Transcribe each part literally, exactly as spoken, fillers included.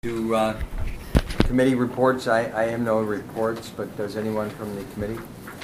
To uh, committee reports, I, I have no reports, but does anyone from the committee?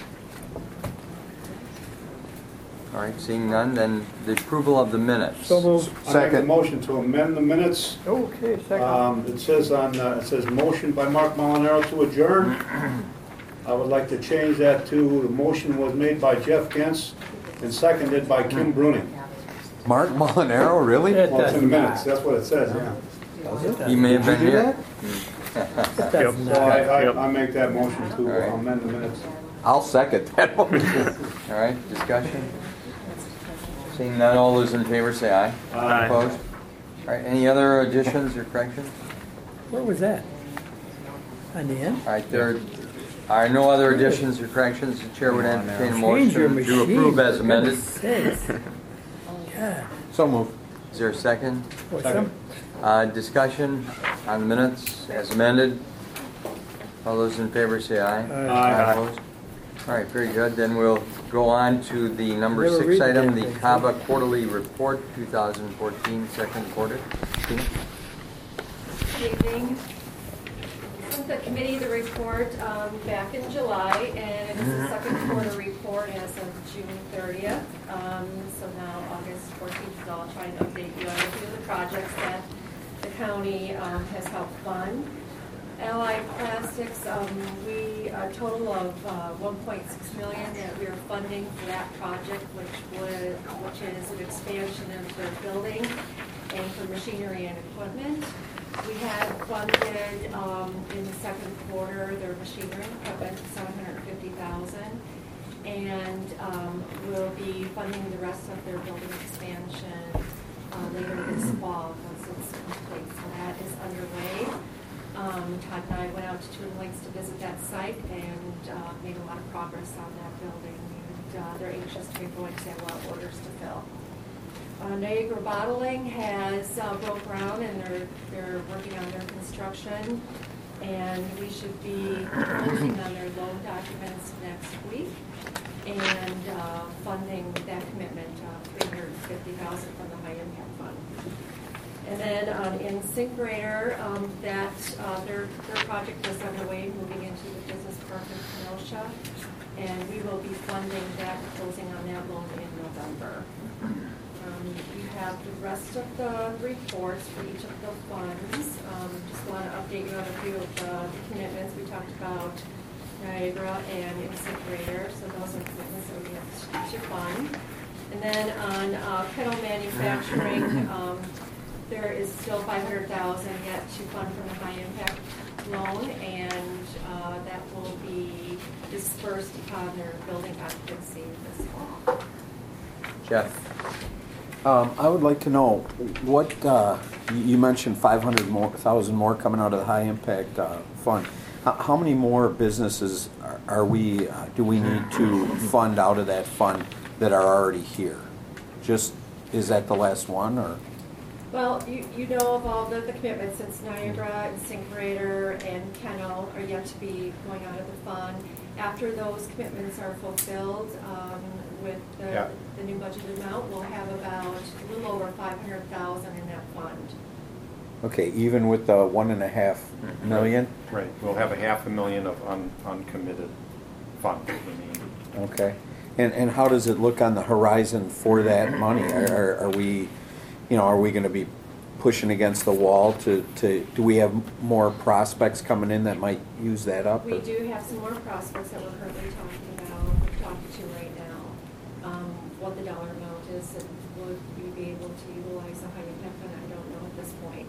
All right, seeing none, then the approval of the minutes. So moved. I make a motion to amend the minutes. Okay, second. Um, It says on, uh, it says motion by Mark Molinaro to adjourn. I would like to change that to, the motion was made by Jeff Gentz and seconded by Kim Bruning. Mark Molinaro, really? It Well, it's in the does minutes, that's what it says, yeah. not. He may have been here. It does So not. I, I, I make that motion to All right. uh, amend the minutes. I'll second that one. All right, discussion? Seeing none, all those in favor say aye. Aye. Opposed? All right, any other additions or corrections? Where was that? On the end? All right, there are no other additions or corrections. The chair would entertain a Change your motion to machine. approve as for amended. goodness sakes. God. So moved. Is there a second? What's Second. up? Uh, discussion on the minutes as amended. All those in favor say aye. Aye. Opposed? All right, very good. Then we'll go on to the number Never six read item, that the thing, CABA quarterly report, two thousand fourteen, second quarter. Tina? Good evening. Sent the committee the report um, back in July, and it is the second quarter report as of June thirtieth. Um, So now August fourteenth, so I'll try and update you on a few of the projects that the county um, has helped fund. Allied Plastics, um, we, a total of uh, one point six million dollars that we are funding for that project, which would, which is an expansion of their building and for machinery and equipment. We had funded um, in the second quarter their machinery and equipment, seven hundred fifty thousand dollars, and um, we'll be funding the rest of their building expansion uh, later this fall once it's complete. So that is underway. Um, Todd and I went out to Twin Lakes to visit that site and uh, made a lot of progress on that building. And uh, they're anxious to get going because they have a lot of orders to fill. Uh, Niagara Bottling has uh, broke ground and they're they're working on their construction. And we should be working on their loan documents next week and uh, funding that commitment, uh, three hundred fifty thousand dollars from the High Impact Fund. And then um, in Syncgrader, um, that uh, their their project is underway, moving into the business park in Kenosha, and we will be funding that, closing on that loan in November. Um, we have the rest of the reports for each of the funds. Um, just want to update you on a few of the commitments we talked about, Niagara and Syncgrader. So those are commitments that we have to fund. And then on uh, kettle manufacturing. Um, There is still five hundred thousand dollars yet to fund from the high impact loan, and uh, that will be dispersed upon their building occupancy this fall. Jeff? Um, I would like to know what, uh, you you mentioned five hundred thousand more coming out of the high impact uh, fund. How, how many more businesses are, are we, uh, do we need to fund out of that fund that are already here? Just, is that the last one, or? Well, you, you know of all the, the commitments, since Niagara and Syncgrader and Kennel are yet to be going out of the fund. After those commitments are fulfilled, um, with the, Yeah. the new budget amount, we'll have about a little over five hundred thousand in that fund. Okay, even with the one and a half million? Right, we'll have a half a million of un, uncommitted funds that we need. Okay. And, and how does it look on the horizon for that money? Are, are, are we, you know, are we going to be pushing against the wall to, to, do we have more prospects coming in that might use that up? We or? do have some more prospects that we're currently talking about, talking to right now. Um, what the dollar amount is and would we be able to utilize a high impact fund, I don't know at this point.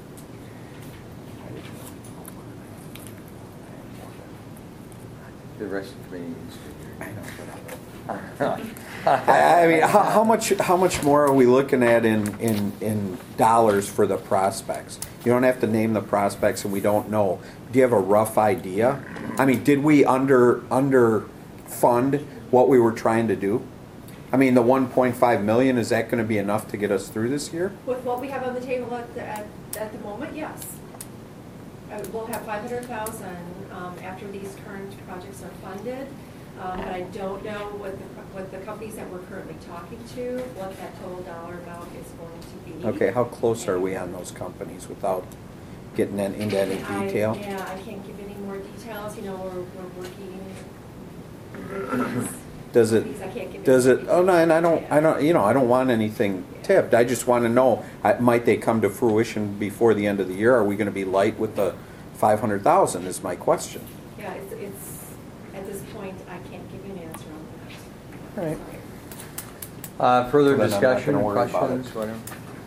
The rest of the committee needs to I know, but I, I mean, how, how much how much more are we looking at in, in, in dollars for the prospects? You don't have to name the prospects, and we don't know. Do you have a rough idea? I mean, did we under under fund what we were trying to do? I mean, the one point five million, is that going to be enough to get us through this year? With what we have on the table at the, at, at the moment, yes. Uh, we'll have five hundred thousand um, after these current projects are funded. Um, but I don't know what the, what the companies that we're currently talking to, what that total dollar amount is going to be. Okay, how close are we on those companies without getting that into any I- detail? Yeah, I can't give any more details, you know, we're, we're working with these. Does it, these, I can't give does any it, oh, no, and I don't, I Yeah. don't, you know, I don't want anything tipped. I just want to know, I- might they come to fruition before the end of the year? Are we going to be light with the five hundred thousand is my question. Yeah, it's, it's, at this point, I can't give you an answer on that. All right. Uh, Further Then I'm not discussion, gonna worry about questions, it. whatever?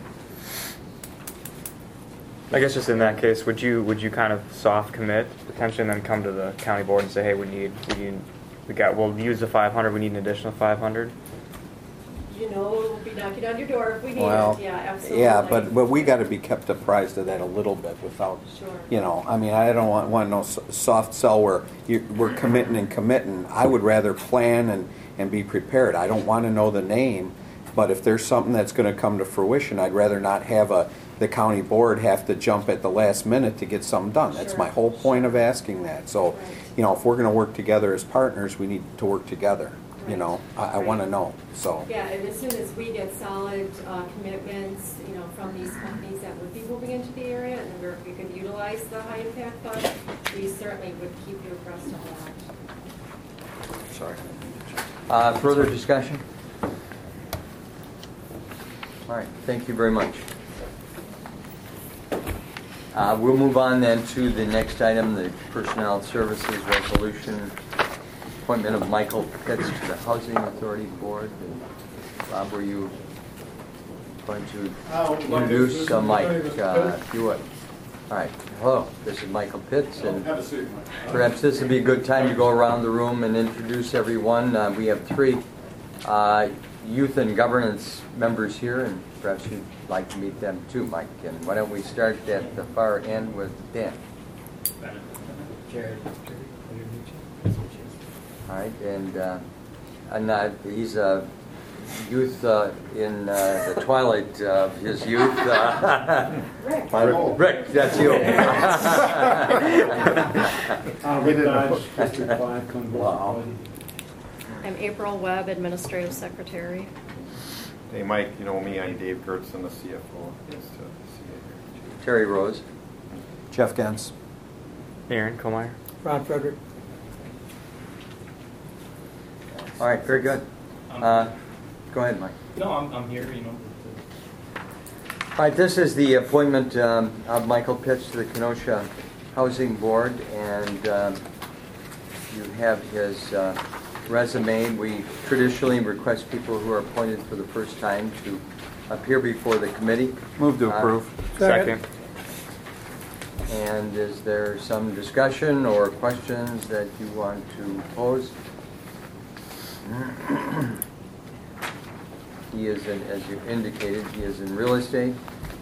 I guess just in that case, would you would you kind of soft commit potentially, and then come to the county board and say, hey, we need we need we got we'll use the five hundred, we need an additional five hundred. You know, we'll be knocking on your door if we need Well, it, yeah, absolutely. yeah, but, but we got to be kept apprised of that a little bit without, Sure. you know, I mean, I don't want, want no s- soft sell where you, we're committing and committing. I would rather plan and, and be prepared. I don't want to know the name, but if there's something that's going to come to fruition, I'd rather not have a, the county board have to jump at the last minute to get something done. That's Sure. my whole point of asking that. So, Right. you know, if we're going to work together as partners, we need to work together. You Right. know, I, I want to Right. know, so. Yeah, and as soon as we get solid uh, commitments, you know, from these companies that would be moving into the area and where we could utilize the high impact fund, we certainly would keep you abreast of that. Sorry. Uh, Further discussion? All right, thank you very much. Uh, We'll move on then to the next item, the Personnel Services Resolution, appointment of Michael Pitts to the Housing Authority Board. And Bob, were you going to I would like to introduce introduce uh, Mike, Mister Pitts. uh, if you would? All right, hello, this is Michael Pitts, and Have a seat, Mike. perhaps this would be a good time to go around the room and introduce everyone. Uh, We have three uh, youth and governance members here, and perhaps you'd like to meet them too, Mike. And why don't we start at the far end with Dan? All right, and, uh, and uh, he's a youth uh, in uh, the twilight of his youth. Uh, Rick. Rick, that's you. Uh, Rick Dodge, District five, Convoy. Wow. I'm April Webb, Administrative Secretary. Hey, Mike, you know me, I'm Dave Gertzen, the C F O. Nice to see you here. Terry Rose. Jeff Gens. Aaron Komeyer. Ron Frederick. All right, very good. Uh, Go ahead, Mike. No, I'm, I'm here, you know. All right, this is the appointment um, of Michael Pitts to the Kenosha Housing Board, and um, you have his uh, resume. We traditionally request people who are appointed for the first time to appear before the committee. Move to Uh, approve. Second. And is there some discussion or questions that you want to pose? He is, in, as you indicated, he is in real estate.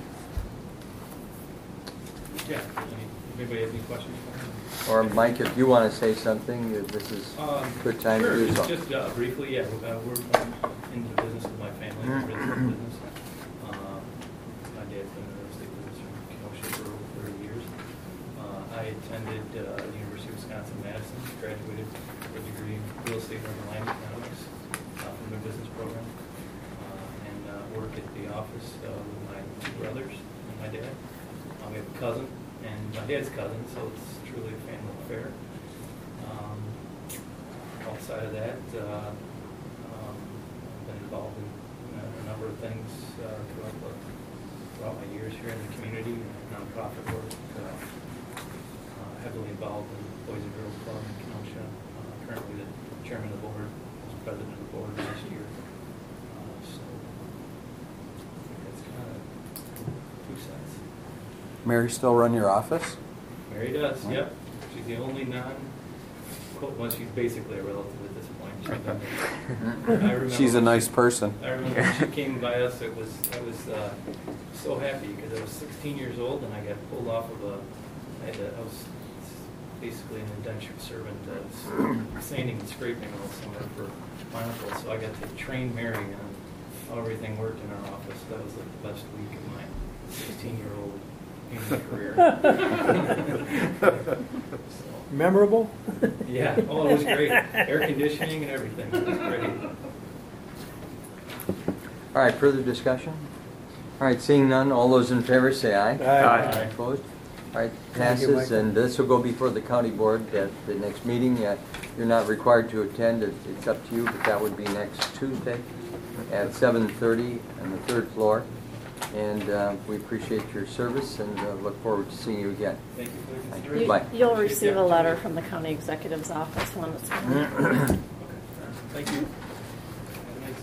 Yeah, any- anybody have any questions for me? Or Mike, if you want to say something, uh, this is Um, a good time sure, to do just- so. Just uh, briefly, yeah, we're, uh, we're um, into the business with my family, the real estate business. Um, My dad's been in the real estate business in Kenosha for over thirty years. Uh, I attended uh, the University of Wisconsin-Madison, graduated with a degree in real estate and urban land economics uh, from their business program. Uh, And uh, work at the office uh, with my two brothers and my dad. Uh, We have a cousin and my dad's cousin, so it's truly a family affair. Um, Outside of that, uh, um, I've been involved in a a number of things uh, throughout the- throughout my years here in the community, nonprofit work, uh, uh, heavily involved in Boys and Girls Club in Kenosha, uh, currently the chairman of the board, was president of the board last year. Uh, So that's kind of two cents. Mary still run your office? Mary does, yep. She's the only non, quote, well, she's basically a relative at this point. She's been there. I remember She's a when nice she- person. I remember when she came by us, it was, I was uh, so happy because I was sixteen years old and I got pulled off of a, I had to- I was basically an indentured servant, uh, sanding and scraping all summer for my uncle. So I got to train Mary on how everything worked in our office. That was like the best week of my sixteen-year-old human career. So, Memorable? yeah, oh, it was great. Air conditioning and everything. It was great. All right, further discussion? All right, seeing none, all those in favor say aye. Aye. Aye. Opposed? All right, Thank you, passes, Michael. and this will go before the county board at the next meeting. Uh, You're not required to attend, It- it's up to you, but that would be next Tuesday at seven thirty on the third floor. And uh, we appreciate your service and uh, look forward to seeing you again. Thank you for the Thank you. consideration. You- Bye. You'll receive a letter from the county executive's office when it's Mm-hmm. done. Okay. Thank you. Have a nice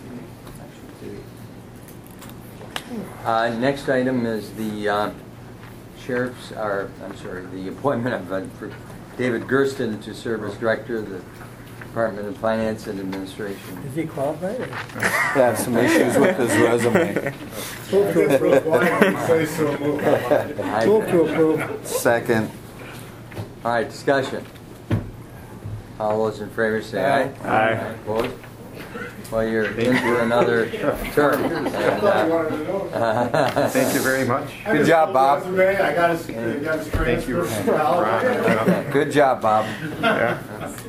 evening. Uh, Next item is the uh, sheriff's, or, I'm sorry, the appointment of uh, for David Gersten to serve as director of the Department of Finance and Administration. Is he qualified? or- Yeah, some issues with his resume. Move to approve. I- Move to approve. Second. All right, discussion. All those in favor say aye. Aye. Opposed? Well, you're in for another term. And, uh, Thank you very much. Good job, Bob. I got his, I got his Thank you, transfer. Ron. Good job, Bob. Yeah.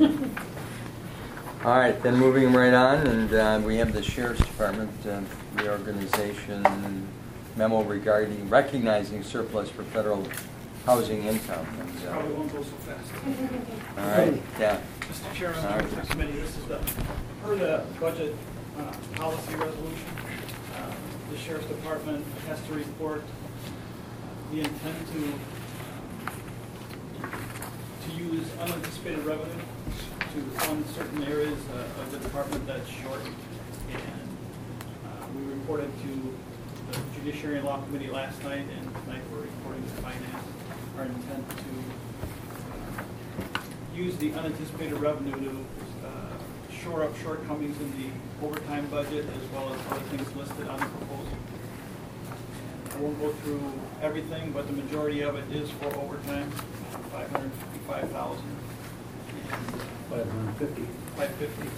All right, then moving right on, and uh, we have the Sheriff's Department uh, reorganization memo regarding recognizing surplus for federal housing income. And, uh, Probably won't go so fast. all right, yeah. Mister Chairman, Sorry. members of the committee, this is the, per the budget uh, policy resolution, uh, the Sheriff's Department has to report the intent to, uh, to use unanticipated revenue to fund certain areas uh, of the department that's short. And uh, we reported to the Judiciary and Law Committee last night, and tonight we're reporting to Finance our intent to uh, use the unanticipated revenue to uh, shore up shortcomings in the overtime budget as well as other things listed on the proposal. And I won't go through everything, but the majority of it is for overtime, five hundred fifty-five thousand dollars. Five hundred fifty. Five fifty.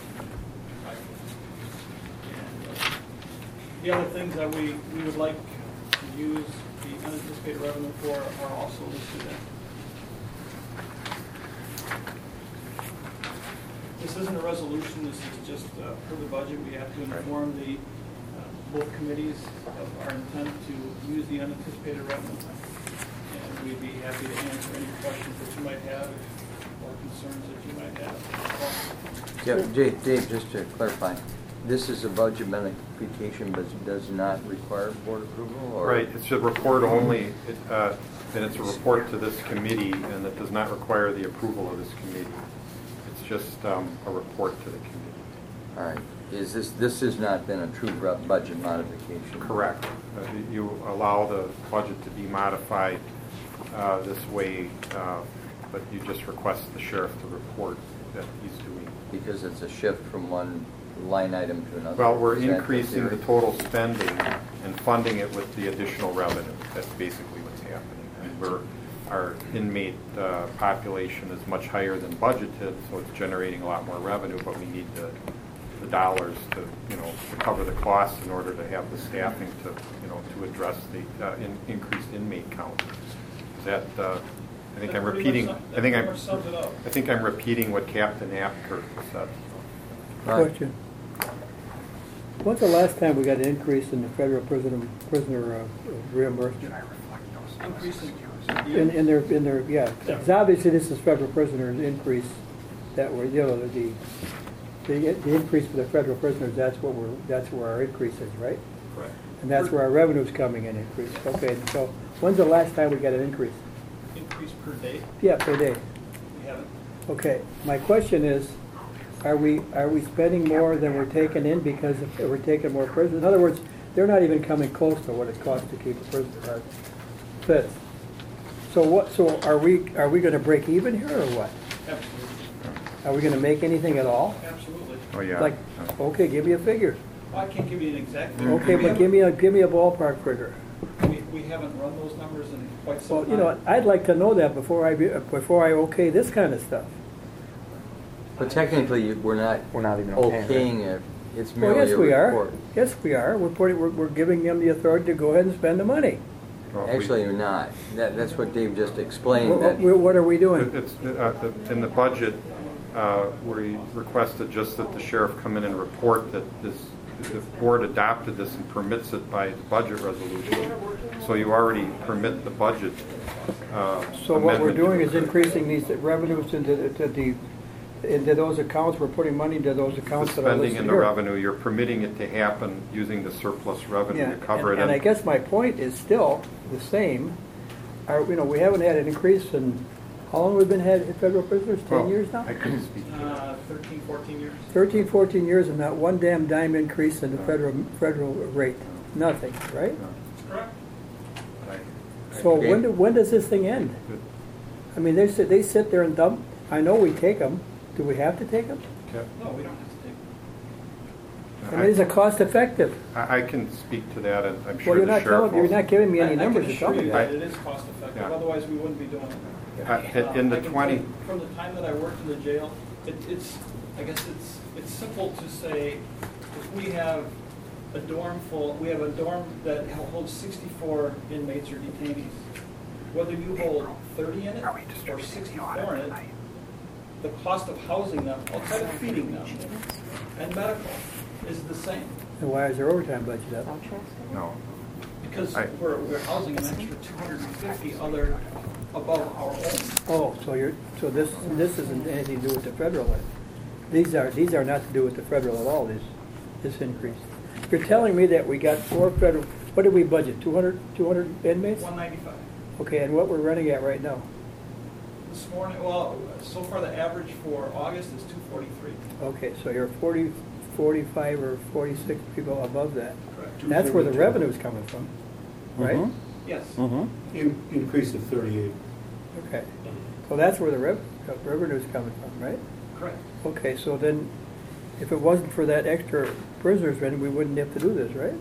And uh, the other things that we, we would like to use the unanticipated revenue for are also listed in. This isn't a resolution, this is just uh, per the budget. We have to inform the, uh, both committees of our intent to use the unanticipated revenue. And we'd be happy to answer any questions that you might have or concerns that you might have. Yeah, Dave, Dave, just to clarify, this is a budget modification, but it does not require board approval, or? Right, it's a report only, it, uh, and it's a report to this committee, and it does not require the approval of this committee. It's just um, a report to the committee. All right. Is this, this has not been a true bu- budget modification? Correct. Uh, You allow the budget to be modified uh, this way, uh, but you just request the sheriff to report that he's doing. Because it's a shift from one line item to another? Well, we're Is that the increasing the theory? total spending and funding it with the additional revenue. That's basically what's happening. And we're, our inmate uh, population is much higher than budgeted, so it's generating a lot more revenue, but we need the, the dollars to, you know, to cover the costs in order to have the staffing to, you know, to address the uh, in, increased inmate count. Is that, uh, I think That I'm pretty repeating, much sum- I think that I'm, pretty much sums it up. I think I'm repeating what Captain Apker said. Right. Question. When's the last time we got an increase in the federal prisoner, prisoner uh, reimbursement? Increase in- In, in their, in their, yeah, 'cause obviously this is federal prisoners increase that we're, you know, the, the, the increase for the federal prisoners, that's what we're, that's where our increase is, right? Correct. And that's where our revenue's coming in increase. Okay, so when's the last time we got an increase? Increase per day, Yeah, per day. we haven't. Okay, my question is, are we, are we spending more than we're taking in because of- we're taking more prisoners? In other words, they're not even coming close to what it costs to keep a prison uh, fit. So what, so are we, are we gonna break even here or what? Absolutely. Are we gonna make anything at all? Absolutely. Oh, yeah. Like, okay, give me a figure. Well, I can't give you an exact. Okay, we but give me a, give me a ballpark figure. haven't- We, we haven't run those numbers in quite some Well, time. you know, I'd like to know that before I, be- before I okay this kind of stuff. But technically, we're not We're not even okaying it. okaying it. It's Well, merely yes, a we are. report. Yes, we are. We're putting, we're, we're giving them the authority to go ahead and spend the money. Well, we- Actually, you're not. That, that's what Dave just explained. What, that- what what are we doing? It's, uh, in the budget, uh, we requested just that the sheriff come in and report that this, the board adopted this and permits it by the budget resolution. So you already permit the budget uh, So what we're amendment doing to is occur. increasing these revenues into, the- to the, into those accounts, we're putting money into those The accounts that are spending listed and the here. revenue, you're permitting it to happen using the surplus revenue Yeah, to cover and- it. And I guess my point is still the same. Our, you know, we haven't had an increase in, how long have we been had federal prisoners? Ten Well, years now? I couldn't speak to that. Uh, thirteen, fourteen years. Thirteen, fourteen years and not one damn dime increase in the federal, federal rate. Nothing, right? No. Correct. I- So Okay. when, do- when does this thing end? I mean, they sit, they sit there and dump, I know we take them. Do we have to take them? Okay. No, we don't have to take. I mean, is it cost effective? I I can speak to that, and I'm Well, sure you're the not sheriff telling, you're also. not giving me I- any numbers I to can tell assure me you that. that it is cost effective, Yeah. otherwise we wouldn't be doing it. Uh, in- in the I can twenty tell you, From the time that I worked in the jail, it, it's, I guess it's, it's simple to say, if we have a dorm full, we have a dorm that holds sixty-four inmates or detainees. Whether you hold thirty in it or sixty-four in it, the cost of housing them, outside of feeding them, and medical, is the same. And why is their overtime budget up? No. Because I- we're, we're housing an extra two hundred and fifty other above our own. Oh, so you're, so this, this isn't anything to do with the federal end. These are, these are not to do with the federal at all, this, this increase. You're telling me that we got four federal, what did we budget, two hundred, two hundred inmates? One ninety-five. Okay, and what we're running at right now? This morning, well, so far the average for August is two forty-three. Okay, so you're forty, forty-five or forty-six people above that. Correct. That's where the revenue's coming from, right? Mhm. Yes. Mm-hmm. In- Increase of thirty-eight. Okay, so that's where the rev, the revenue's coming from, right? Correct. Okay, so then, if it wasn't for that extra prisoners rent, we wouldn't have to do this, right?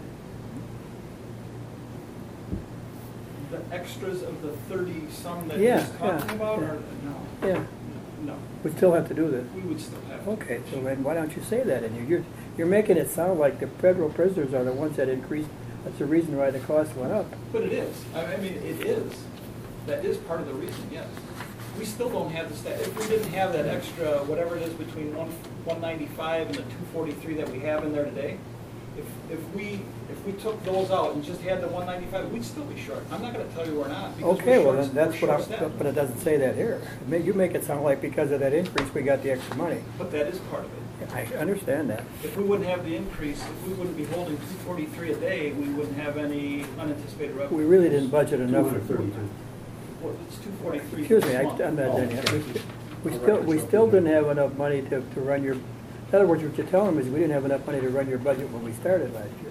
The extras of the thirty-some that Yeah, he's talking yeah, about, yeah. or, no? Yeah, No, we still have to do this. we would still have. to. Okay, so then why don't you say that in here? You're, you're making it sound like the federal prisoners are the ones that increased, that's the reason why the cost went up. But it is, I I mean, it is, that is part of the reason, yes. We still don't have the staff, if we didn't have that extra, whatever it is between one, one ninety-five and the two forty-three that we have in there today, if, if we, if we took those out and just had the one ninety-five, we'd still be short. I'm not gonna tell you we're not, because Okay, we're well, short, then we're that's what short-staffed. I'm, but it doesn't say that here. You make- You make it sound like because of that increase, we got the extra money. But that is part of it. I understand that. If we wouldn't have the increase, if we wouldn't be holding two forty-three a day, we wouldn't have any unanticipated revenue. We really didn't budget enough. Well, it's two forty-three. Excuse me, I- I'm not done yet. We st- We still, we still didn't have enough money to, to run your, in other words, what you're telling me is we didn't have enough money to run your budget when we started last year.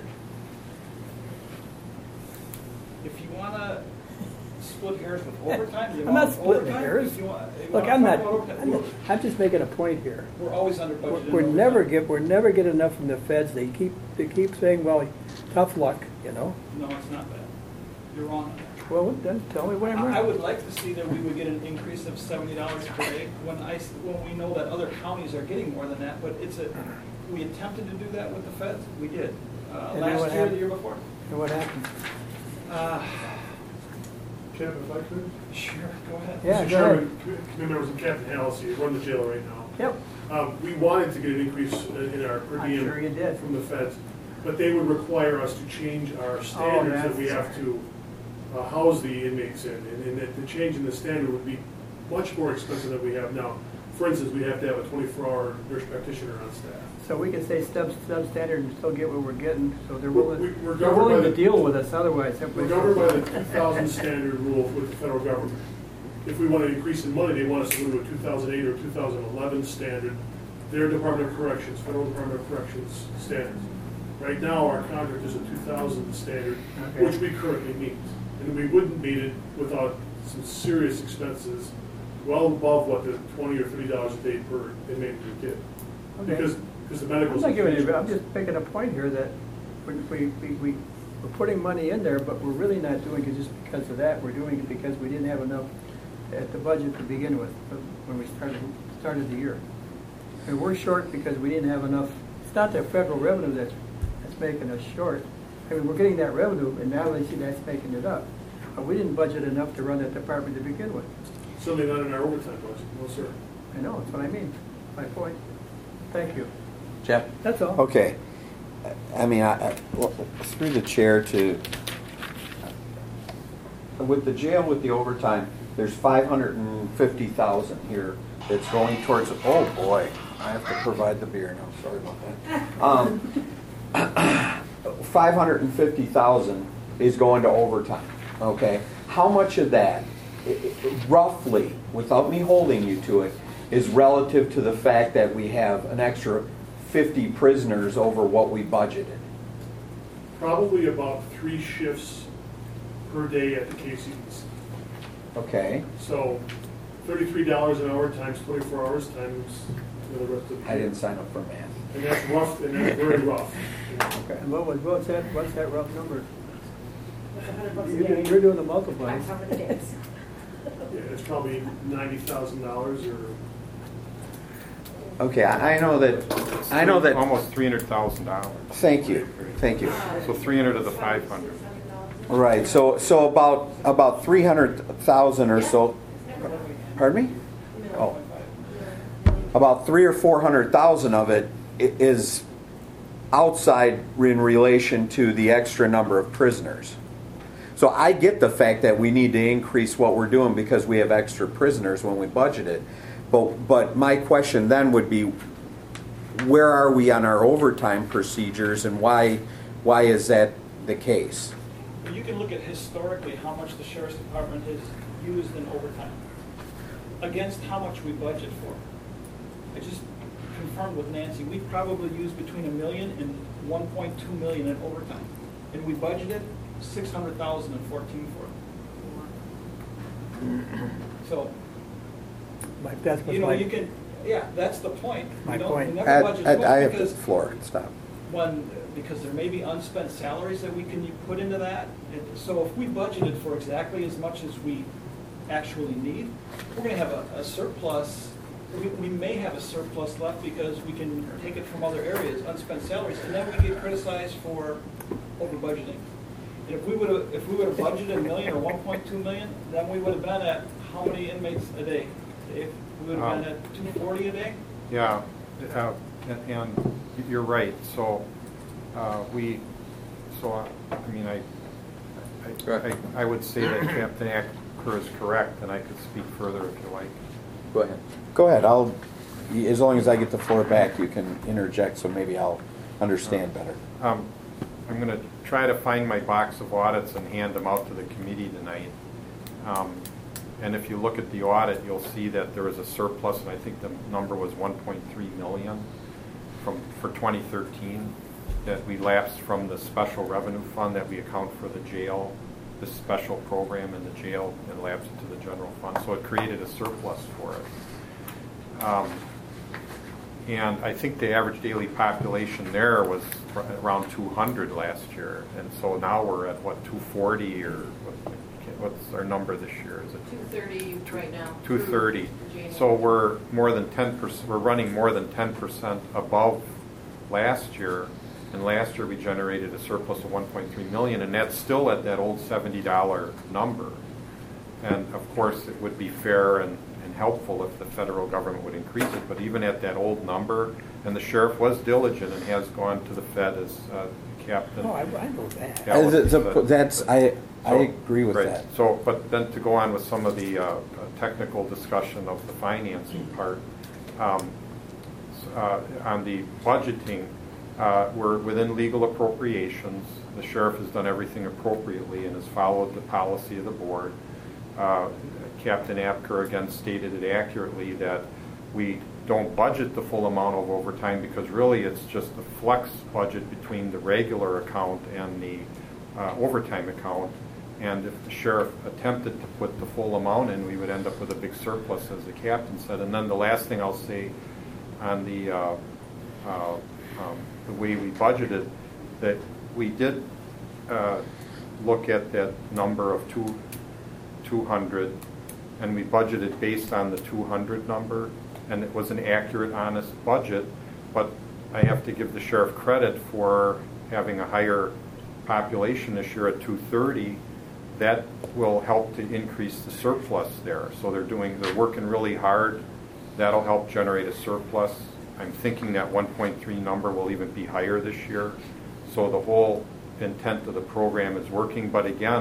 If you wanna split hairs with overtime, you I'm not want splitting overtime, hairs. if you want- you Look, wanna I'm talk not, about overtime, I'm not- we're- I'm just making a point here. We're always under We're budgeted. we're in never overtime. get, we're never get enough from the feds. They keep, they keep saying, well, tough luck, you know? No, it's not that. You're wrong on that. Well, then tell me what I'm I I wrong. would like to see that we would get an increase of seventy dollars per day when I, s- when we know that other counties are getting more than that, but it's a, we attempted to do that with the feds, we did. Uh, And then what last year, the happened? year before. And what happened? Uh, Captain, if I could? Sure, go ahead. Yeah, Mister go ahead. Chairman, committee members, and Captain Halsey, run the jail right now. Yep. Um, we wanted to get an increase in in our per I'm diem sure you did. from the feds, but they would require us to change our standards that we Oh, that's- have to uh, house the inmates in, and, and that the change in the standard would be much more expensive than we have now. For instance, we have to have a twenty-four hour nurse practitioner on staff. So we can say sub, substandard and still get what we're getting, so they're We- willing, we- we're they're governed willing by to the- deal with us otherwise. if we- We're governed by the two thousand standard rule with the federal government. If we want an increase in money, they want us to go to a two thousand eight or two thousand eleven standard, their Department of Corrections, Federal Department of Corrections standards. Right now, our contract is a two thousand standard, Okay. which we currently meet. And we wouldn't meet it without some serious expenses, well above what the twenty or thirty dollars a day per inmate would get. Okay. Because, because the medical. I'm not giving you, I'm just making a point here that we, we, we, we- we're putting money in there, but we're really not doing it just because of that. We're doing it because we didn't have enough at the budget to begin with, uh, when we started, started the year. And we're short because we didn't have enough, it's not the federal revenue that's, that's making us short. I mean, we're getting that revenue, and now they see that's making it up. But we didn't budget enough to run that department to begin with. Certainly not in our overtime budget, no, sir. I know, that's what I mean, my point. Thank you. Jeff? That's all. Okay. I mean, I, I- well, through the chair to, with the jail, with the overtime, there's five hundred and fifty thousand here that's going towards, oh boy, I have to provide the beer now, sorry about that. Um, five hundred and fifty thousand is going to overtime, okay? How much of that, i- i- roughly, without me holding you to it, is relative to the fact that we have an extra fifty prisoners over what we budgeted? Probably about three shifts per day at the K C D C. Okay, So thirty-three dollars an hour times twenty-four hours times you know, the rest of the. I didn't sign up for math. And that's rough, and that's very rough. Okay. And what was, what's that, what's that rough number? That's a hundred bucks a You're doing- day. you're doing the multiplies. Five hundred days. Yeah, it's probably ninety thousand dollars or. Okay, I I know that, I know that, Almost three hundred thousand dollars. thank you, thank you. So three hundred of the five hundred. Right, so, so about, about three hundred thousand or so, pardon me? Oh. About three or four hundred thousand of it i- is outside in relation to the extra number of prisoners. So I get the fact that we need to increase what we're doing because we have extra prisoners when we budget it. But, but my question then would be, where are we on our overtime procedures and why, why is that the case? You can look at historically how much the sheriff's department has used in overtime against how much we budget for. I just confirmed with Nancy, we probably used between a million and one point two million in overtime. And we budgeted six hundred thousand and fourteen for it. So, Like, that's what you know, my- you can, yeah, that's the point. We My don't, point. we never Ed, budget Ed, I have the because floor, stop. when, because there may be unspent salaries that we can put into that. And so if we budgeted for exactly as much as we actually need, we're gonna have a, a surplus. We, we may have a surplus left because we can take it from other areas, unspent salaries, and then we get criticized for over budgeting. And if we would have, if we would have budgeted a million or one point two million, then we would have been at how many inmates a day? If we would have been at two forty a day? Yeah, uh, and- and you're right, so uh, we, so, uh, I mean, I, I- I I would say that Captain Acker is correct, and I could speak further if you like. Go ahead. Go ahead, I'll, as long as I get the floor back, you can interject, so maybe I'll understand better. Um, I'm going to try to find my box of audits and hand them out to the committee tonight. Um, And if you look at the audit, you'll see that there is a surplus, and I think the number was one point three million from, for twenty thirteen, that we lapsed from the special revenue fund that we account for the jail, the special program in the jail, and lapsed it to the general fund. So it created a surplus for it. Um, And I think the average daily population there was r- around two hundred last year. And so now we're at, what, two forty, or what, what's our number this year? Is it Two thirty right now. two thirty? For January. So we're more than ten percent, we're running more than ten percent above last year. And last year we generated a surplus of one point three million, and that's still at that old seventy dollar number. And of course, it would be fair and, and helpful if the federal government would increase it, but even at that old number, and the sheriff was diligent and has gone to the Fed as uh, Captain. Oh, I, I know that. Yeah, Uh, th- th- but- That's, I, I So, agree with right. that. So, but then to go on with some of the uh, uh, technical discussion of the financing part, um, s- uh, on the budgeting, uh, we're within legal appropriations. The sheriff has done everything appropriately and has followed the policy of the board. Uh, Captain Apker again stated it accurately that we don't budget the full amount of overtime because really it's just the flex budget between the regular account and the uh, overtime account. And if the sheriff attempted to put the full amount in, we would end up with a big surplus, as the captain said. And then the last thing I'll say on the uh, uh, um, the way we budgeted, that we did uh, look at that number of two, two hundred, and we budgeted based on the two hundred number, and it was an accurate, honest budget. But I have to give the sheriff credit for having a higher population this year at two thirty. That will help to increase the surplus there. So they're doing, they're working really hard. That'll help generate a surplus. I'm thinking that one point three number will even be higher this year. So the whole intent of the program is working. But again,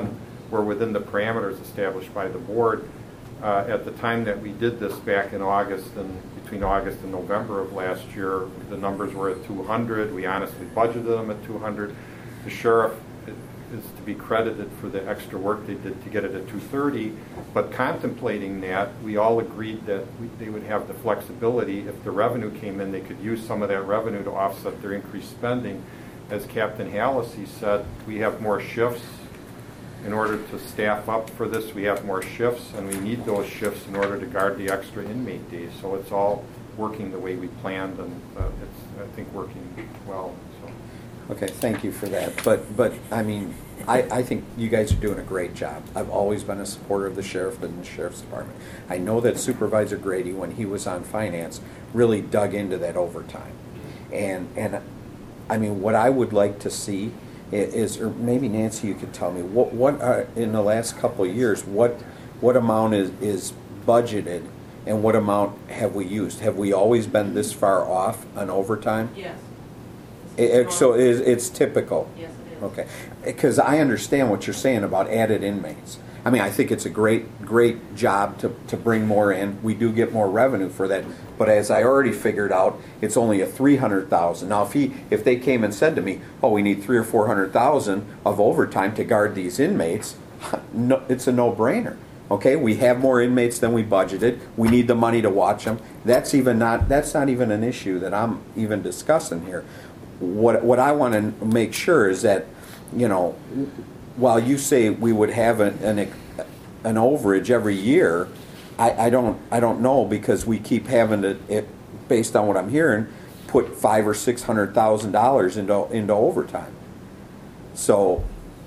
we're within the parameters established by the board. Uh, at the time that we did this back in August and between August and November of last year, the numbers were at two hundred. We honestly budgeted them at two hundred. The sheriff is to be credited for the extra work they did to get it at two thirty. But contemplating that, we all agreed that we, they would have the flexibility. If the revenue came in, they could use some of that revenue to offset their increased spending. As Captain Hallisey said, we have more shifts. In order to staff up for this, we have more shifts, and we need those shifts in order to guard the extra inmate days. So it's all working the way we planned, and uh, it's, I think, working well. So. Okay, thank you for that. But, but I mean, I, I think you guys are doing a great job. I've always been a supporter of the sheriff and the sheriff's department. I know that Supervisor Grady, when he was on finance, really dug into that overtime. And, and I mean, what I would like to see is, or maybe Nancy, you could tell me, what, what are, in the last couple of years, what, what amount is, is budgeted and what amount have we used? Have we always been this far off on overtime? Yes. It, it, so it's, it's typical? Yes, it is. Okay. Because I understand what you're saying about added inmates. I mean, I think it's a great, great job to, to bring more in. We do get more revenue for that. But as I already figured out, it's only a three hundred thousand. Now, if he, if they came and said to me, "Oh, we need three or four hundred thousand of overtime to guard these inmates," no, it's a no-brainer. Okay, we have more inmates than we budgeted. We need the money to watch them. That's even not. That's not even an issue that I'm even discussing here. What what I want to make sure is that, you know, while you say we would have an an, an overage every year, I, I don't I don't know, because we keep having to, it, based on what I'm hearing, put five or six hundred thousand dollars into into overtime. So.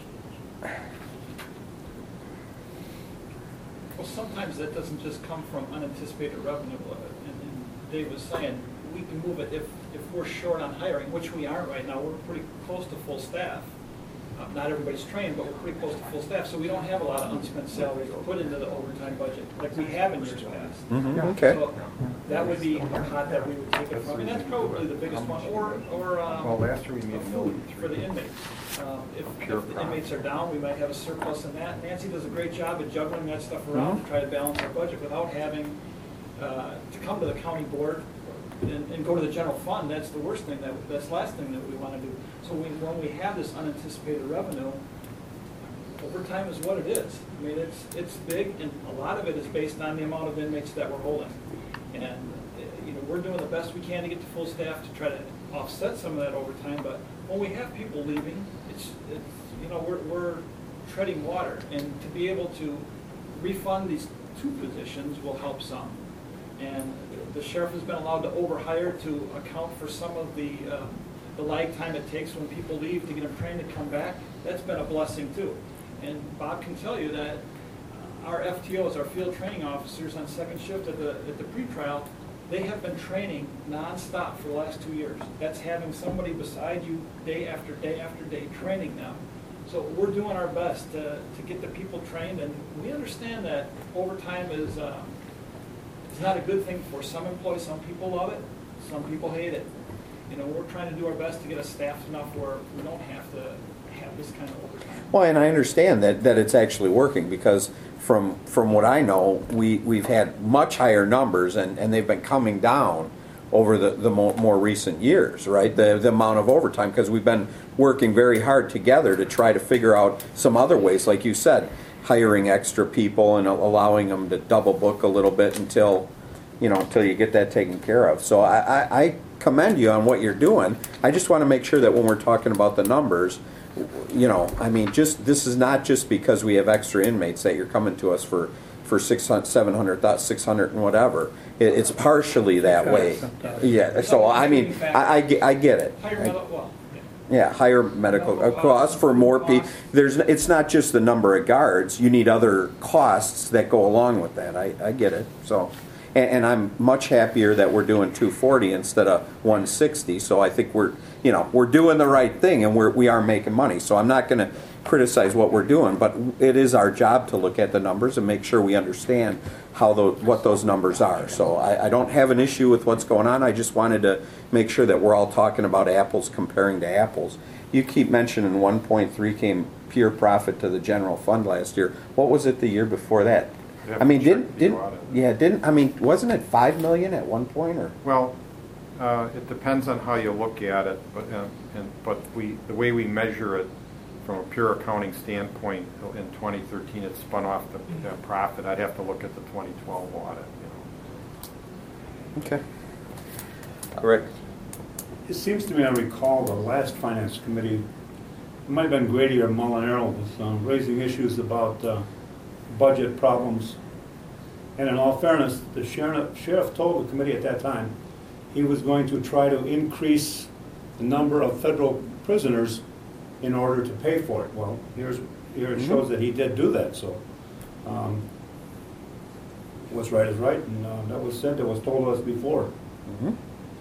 Well, sometimes that doesn't just come from unanticipated revenue. And, and Dave was saying we can move it if if we're short on hiring, which we aren't right now. We're pretty close to full staff. Uh, not everybody's trained, but we're pretty close to full staff, so we don't have a lot of unspent salaries put into the overtime budget like we have in years past. Mm-hmm. Okay. So that would be a pot that we would take it from, and that's probably the biggest one. Or, or um, Well, last year we made a food for the inmates. Um, if, if the inmates are down, we might have a surplus in that. Nancy does a great job at juggling that stuff around Mm-hmm. to try to balance our budget without having uh, to come to the county board and, and go to the general fund. That's the worst thing. That that's the last thing that we want to do. So we, when we have this unanticipated revenue, overtime is what it is. I mean, it's it's big, and a lot of it is based on the amount of inmates that we're holding. And uh, you know, we're doing the best we can to get to full staff to try to offset some of that overtime. But when we have people leaving, it's it's you know we're we're treading water, and to be able to refund these two positions will help some. And the sheriff has been allowed to overhire to account for some of the uh, the lag time it takes when people leave to get them trained to come back. That's been a blessing too. And Bob can tell you that our F T Os, our field training officers on second shift at the at the pretrial, they have been training nonstop for the last two years. That's having somebody beside you day after day after day training them. So we're doing our best to, to get the people trained, and we understand that overtime is um, it's not a good thing for some employees. Some people love it, some people hate it. You know, we're trying to do our best to get us staffed enough where we don't have to have this kind of overtime. Well, and I understand that, that it's actually working, because from from what I know, we, we've had much higher numbers, and, and they've been coming down over the, the more, more recent years, right? The, the amount of overtime, because we've been working very hard together to try to figure out some other ways, like you said, hiring extra people and allowing them to double book a little bit until, you know, until you get that taken care of. So I, I, I commend you on what you're doing. I just want to make sure that when we're talking about the numbers, you know, I mean, just this is not just because we have extra inmates that you're coming to us for for six hundred, seven hundred, six hundred and whatever. It, it's partially that way. Yeah. So I mean, I, I, get, I get it. Higher medical, well, Yeah, higher medical costs for more people. There's, it's not just the number of guards. You need other costs that go along with that. I, I get it. So, and, and I'm much happier that we're doing two forty instead of one sixty. So I think we're, you know, we're doing the right thing, and we're we are making money. So I'm not going to criticize what we're doing, but it is our job to look at the numbers and make sure we understand how the, what those numbers are. So I, I don't have an issue with what's going on. I just wanted to make sure that we're all talking about apples comparing to apples. You keep mentioning one point three came pure profit to the general fund last year. What was it the year before that? Yeah, I mean, check didn't, the didn't, audit. yeah, didn't, I mean, wasn't it five million at one point, or? Well, uh, it depends on how you look at it, but, uh, and, but we, the way we measure it from a pure accounting standpoint, in twenty thirteen, it spun off the uh, profit. I'd have to look at the twenty twelve audit, you know. Okay. Rick? It seems to me I recall the last finance committee, it might have been Grady or Molinaro, was um, raising issues about uh, budget problems. And in all fairness, the sheriff, sheriff told the committee at that time he was going to try to increase the number of federal prisoners in order to pay for it. Well, here's, here it shows that he did do that, so um, what's right is right, and uh, that was said, that was told to us before. Mm-hmm.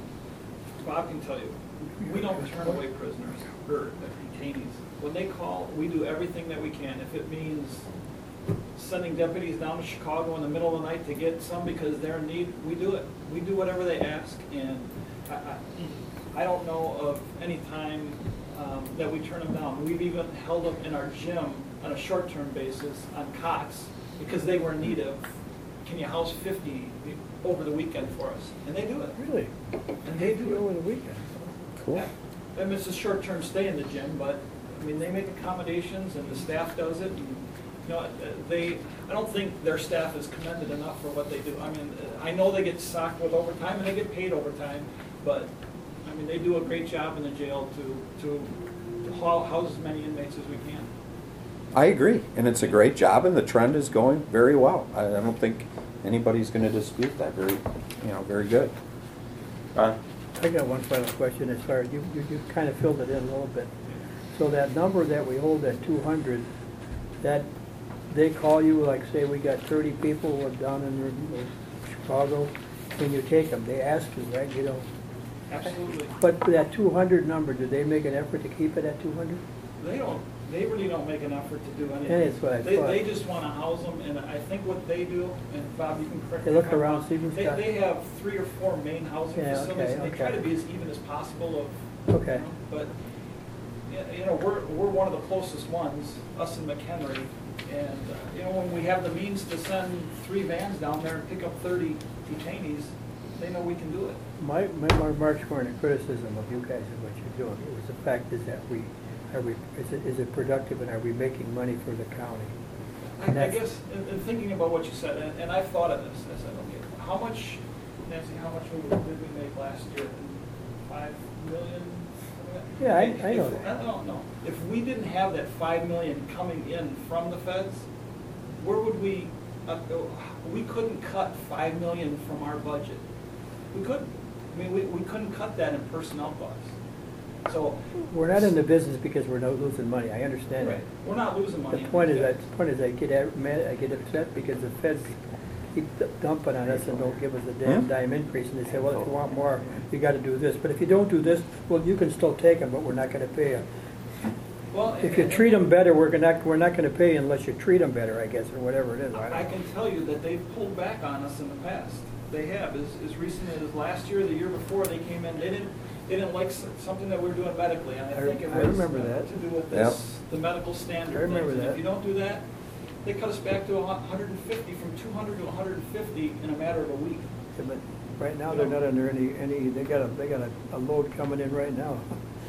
Bob can tell you, we don't turn away prisoners or detainees. When they call, we do everything that we can. If it means sending deputies down to Chicago in the middle of the night to get some because they're in need, we do it. We do whatever they ask, and I, I, I don't know of any time um, that we turn them down. We've even held them in our gym on a short-term basis on cots because they were in need of, can you house fifty over the weekend for us? And they do it. Really? And they do it. Over the weekend? Cool. Yeah. I mean, it's a short-term stay in the gym, but, I mean, they make accommodations and the staff does it. And, you know, they, I don't think their staff is commended enough for what they do. I mean, I know they get socked with overtime and they get paid overtime, but, I mean, they do a great job in the jail to, to, to house as many inmates as we can. I agree, and it's a great job, and the trend is going very well. I, I don't think anybody's going to dispute that. Very, you know, very good. Ron? I got one final question as far as, you, you, you kind of filled it in a little bit. So that number that we hold at two hundred, that, they call you, like say we got thirty people down in Chicago, and you take them, they ask you, right? You don't. Absolutely. But that two hundred number, do they make an effort to keep it at two hundred? They don't, they really don't make an effort to do anything. Yeah, that's what I They, thought. they just want to house them, and I think what they do, and Bob, you can correct me. They look if I'm around, wrong, see who's They, got- they have three or four main housing Yeah, facilities, okay, and they try okay. to be as even as possible of, Okay. you know, but, yeah, you know, we're, we're one of the closest ones, us and McHenry, and, uh, you know, when we have the means to send three vans down there and pick up thirty detainees, they know we can do it. My, my remarks weren't a criticism of you guys and what you're doing. It was the fact is that we, are we, is it, is it productive and are we making money for the county? I, And I that's- guess, in, in thinking about what you said, and, and I've thought of this, I said, okay, how much, Nancy, how much did we make last year? Five million? Yeah, I- If- I know if- that. I don't know. If we didn't have that five million coming in from the feds, where would we, uh, we couldn't cut five million from our budget. We couldn't. I mean, we, we couldn't cut that in personnel costs. So. We're not in the business because we're not losing money, I understand that. Right. We're not losing money. The point is, that the point is I get a- mad, I get upset because the feds keep dumping on us and don't give us a damn Hmm? dime increase. And they say, well, if you want more, you gotta do this. But if you don't do this, well, you can still take them, but we're not gonna pay you. Well, If you and- treat them better, we're gonna, we're not gonna pay you unless you treat them better, I guess, or whatever it is. I I don't know. can tell you that they've pulled back on us in the past. They have, as, as recently as last year, the year before, they came in, they didn't, they didn't like s- something that we were doing medically, and I I- think it I was remember uh, that. to do with Yep. this, the medical standard I remember things. And that. if you don't do that, they cut us back to a hundred and fifty, from two hundred to one hundred and fifty in a matter of a week. Yeah, but right now, they're not under any, any, they got a, they got a, a load coming in right now.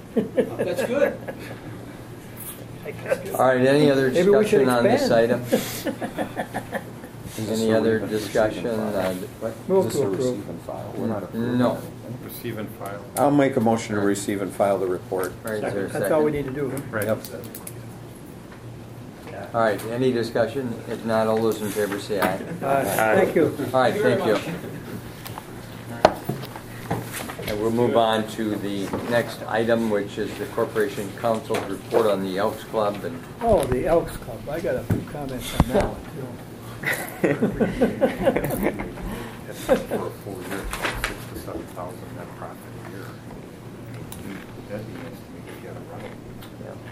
That's good. All right, any other Maybe we should discussion on this item? expand. Any other discussion? uh, what? Move Is to this a approve. receive and file? We're not approving No. anything. Receive and file. I'll make a motion to receive and file the report. All right, is there a That's all we second? need to do, huh? Right. Yep. All right, any discussion? If not, all those in favor say aye. Uh, Thank you. All right, Thank you very thank you. And we'll move on to the next item, which is the Corporation Council's report on the Elks Club. And Oh, the Elks Club, I got a few comments on that one, too. That's for a full year, six to seven thousand net profit a year. That'd be nice to make it get a run. yeah.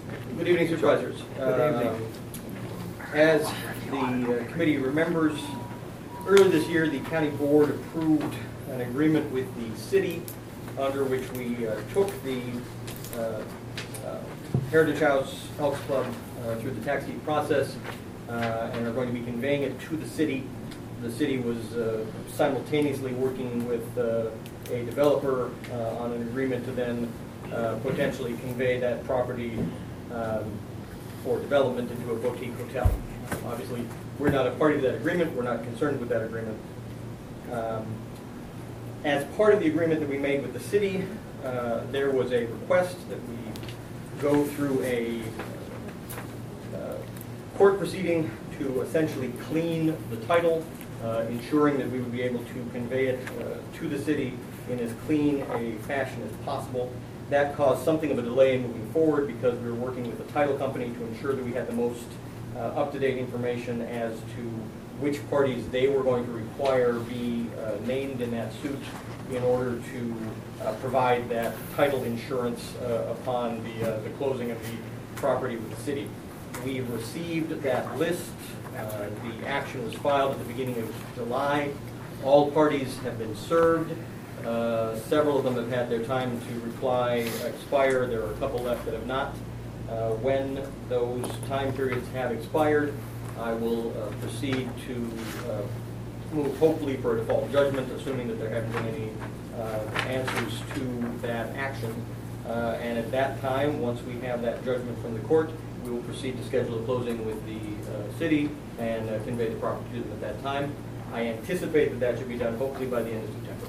Good evening, Supervisors. Good evening. Um, As the uh, committee remembers, earlier this year, the county board approved an agreement with the city under which we uh, took the uh, uh, Heritage House Elks Club uh, through the tax deed process uh, and are going to be conveying it to the city. The city was uh, simultaneously working with uh, a developer uh, on an agreement to then uh, potentially convey that property um, for development into a boutique hotel. Obviously, we're not a party to that agreement. We're not concerned with that agreement. Um, as part of the agreement that we made with the city, uh, there was a request that we go through a uh, court proceeding to essentially clean the title, uh, ensuring that we would be able to convey it uh, to the city in as clean a fashion as possible. That caused something of a delay in moving forward because we were working with the title company to ensure that we had the most uh, up-to-date information as to which parties they were going to require be uh, named in that suit in order to uh, provide that title insurance uh, upon the, uh, the closing of the property with the city. We received that list. Uh, the action was filed at the beginning of July. All parties have been served. Uh, several of them have had their time to reply expire. There are a couple left that have not. Uh, when those time periods have expired, I will uh, proceed to uh, move hopefully for a default judgment, assuming that there haven't been any uh, answers to that action. Uh, and at that time, once we have that judgment from the court, we will proceed to schedule a closing with the uh, city and uh, convey the property to them at that time. I anticipate that that should be done hopefully by the end of September.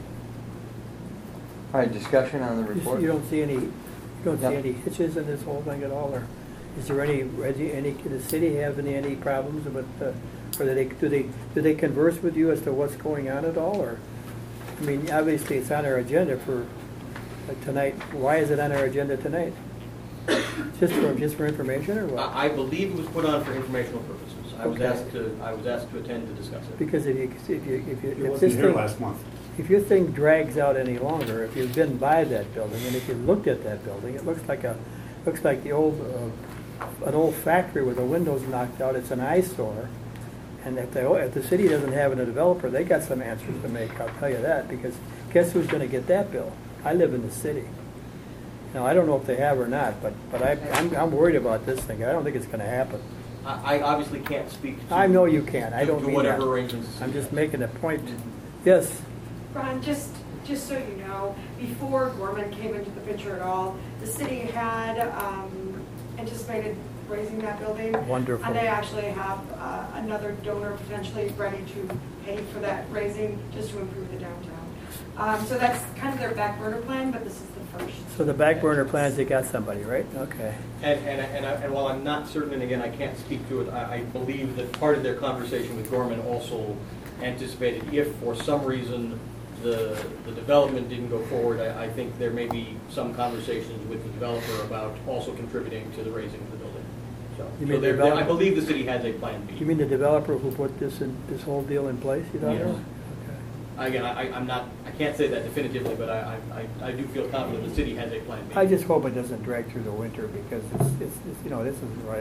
All right, discussion on the You report? see- You don't see any, you don't see No. any hitches in this whole thing at all, or is there any, any, any- does the city have any, any problems with, uh, or do they, do they, do they converse with you as to what's going on at all, or? I mean, obviously it's on our agenda for uh, tonight. Why is it on our agenda tonight? Just for, just for information, or what? I I believe it was put on for informational purposes. I was Okay. asked to, I was asked to attend to discuss it. Because if you, if you, if you, He if wasn't this here thing, last month. if your thing drags out any longer, if you've been by that building, and if you looked at that building, it looks like a, looks like the old, uh, an old factory with the windows knocked out. It's an eyesore. And if the, if the city doesn't have a developer, they got some answers to make, I'll tell you that, because guess who's gonna get that bill? I live in the city. Now, I don't know if they have or not, but, but I, I'm, I'm worried about this thing. I don't think it's gonna happen. I I obviously can't speak to. I know you can't. I to- don't to mean whatever that. arrangements. the I'm city just has. making a point. Yes, Ron, just, just so you know, before Gorman came into the picture at all, the city had um, anticipated raising that building. Wonderful. And they actually have uh, another donor potentially ready to pay for that raising, just to improve the downtown. Um, So that's kind of their back burner plan, but this is the first. so the back burner plans, they got somebody, right? Okay. And, and, and, I- and while I'm not certain, and again, I can't speak to it, I, I believe that part of their conversation with Gorman also anticipated if for some reason the, the development didn't go forward, I, I think there may be some conversations with the developer about also contributing to the raising of the building. So, You so mean there- developer- I believe the city has a plan B. You mean the developer who put this in, this whole deal in place, you don't Yes. know? Again, I, I'm not, I can't say that definitively, but I, I, I do feel confident the city has a plan B. I just hope it doesn't drag through the winter, because it's, it's, it's, you know, this isn't right.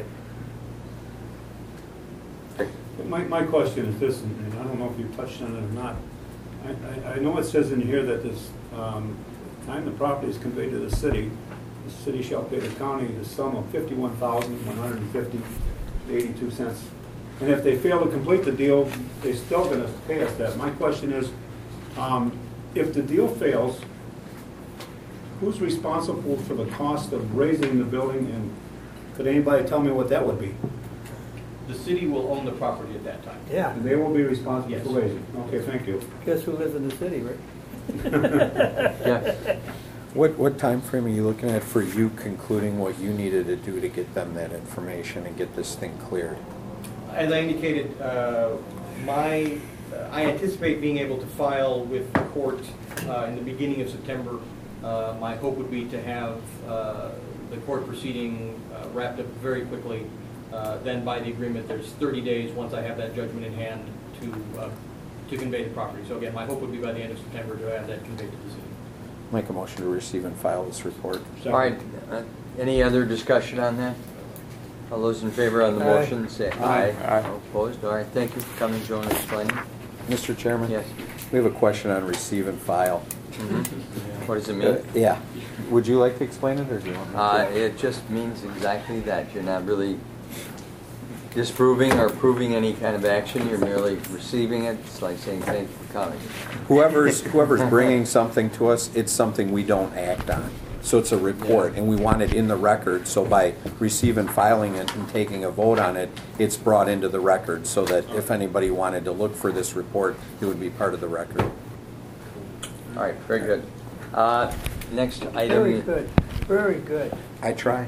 My, my question is this, and and I don't know if you touched on it or not. I, I, I know it says in here that this, um, time the property is conveyed to the city, the city shall pay the county the sum of fifty-one thousand, one hundred and fifty, eighty-two cents. And if they fail to complete the deal, they're still gonna pay us that. My question is, um, if the deal fails, who's responsible for the cost of raising the building, and could anybody tell me what that would be? The city will own the property at that time. Yeah. And they will be responsible Yes. for raising. Okay, thank you. Guess who lives in the city, right? Yes. What, what time frame are you looking at for you concluding what you needed to do to get them that information and get this thing cleared? As I indicated, uh, my, uh, I anticipate being able to file with the court uh, in the beginning of September. Uh, My hope would be to have uh, the court proceeding uh, wrapped up very quickly. Uh, Then by the agreement, there's thirty days, once I have that judgment in hand, to, uh, to convey the property. So again, my hope would be by the end of September to have that conveyed to the city. Make a motion to receive and file this report. All right, uh, Any other discussion on that? All those in favor on the Aye. motion, say Aye. aye. Aye. Opposed? All right, thank you for coming, Joe, and explaining. Mister Chairman? Yes. We have a question on receive and file. Mhm. What does it Uh, mean? Yeah. Would you like to explain it, or do you want me to? Uh, It just means exactly that. You're not really disproving or approving any kind of action. You're merely receiving it. It's like saying thank you for coming. Whoever's, whoever's bringing something to us, it's something we don't act on. So it's a report, and we want it in the record, so by receiving, filing it, and taking a vote on it, it's brought into the record, so that if anybody wanted to look for this report, it would be part of the record. All right, very good. Uh, Next item. Very good, very good. I try.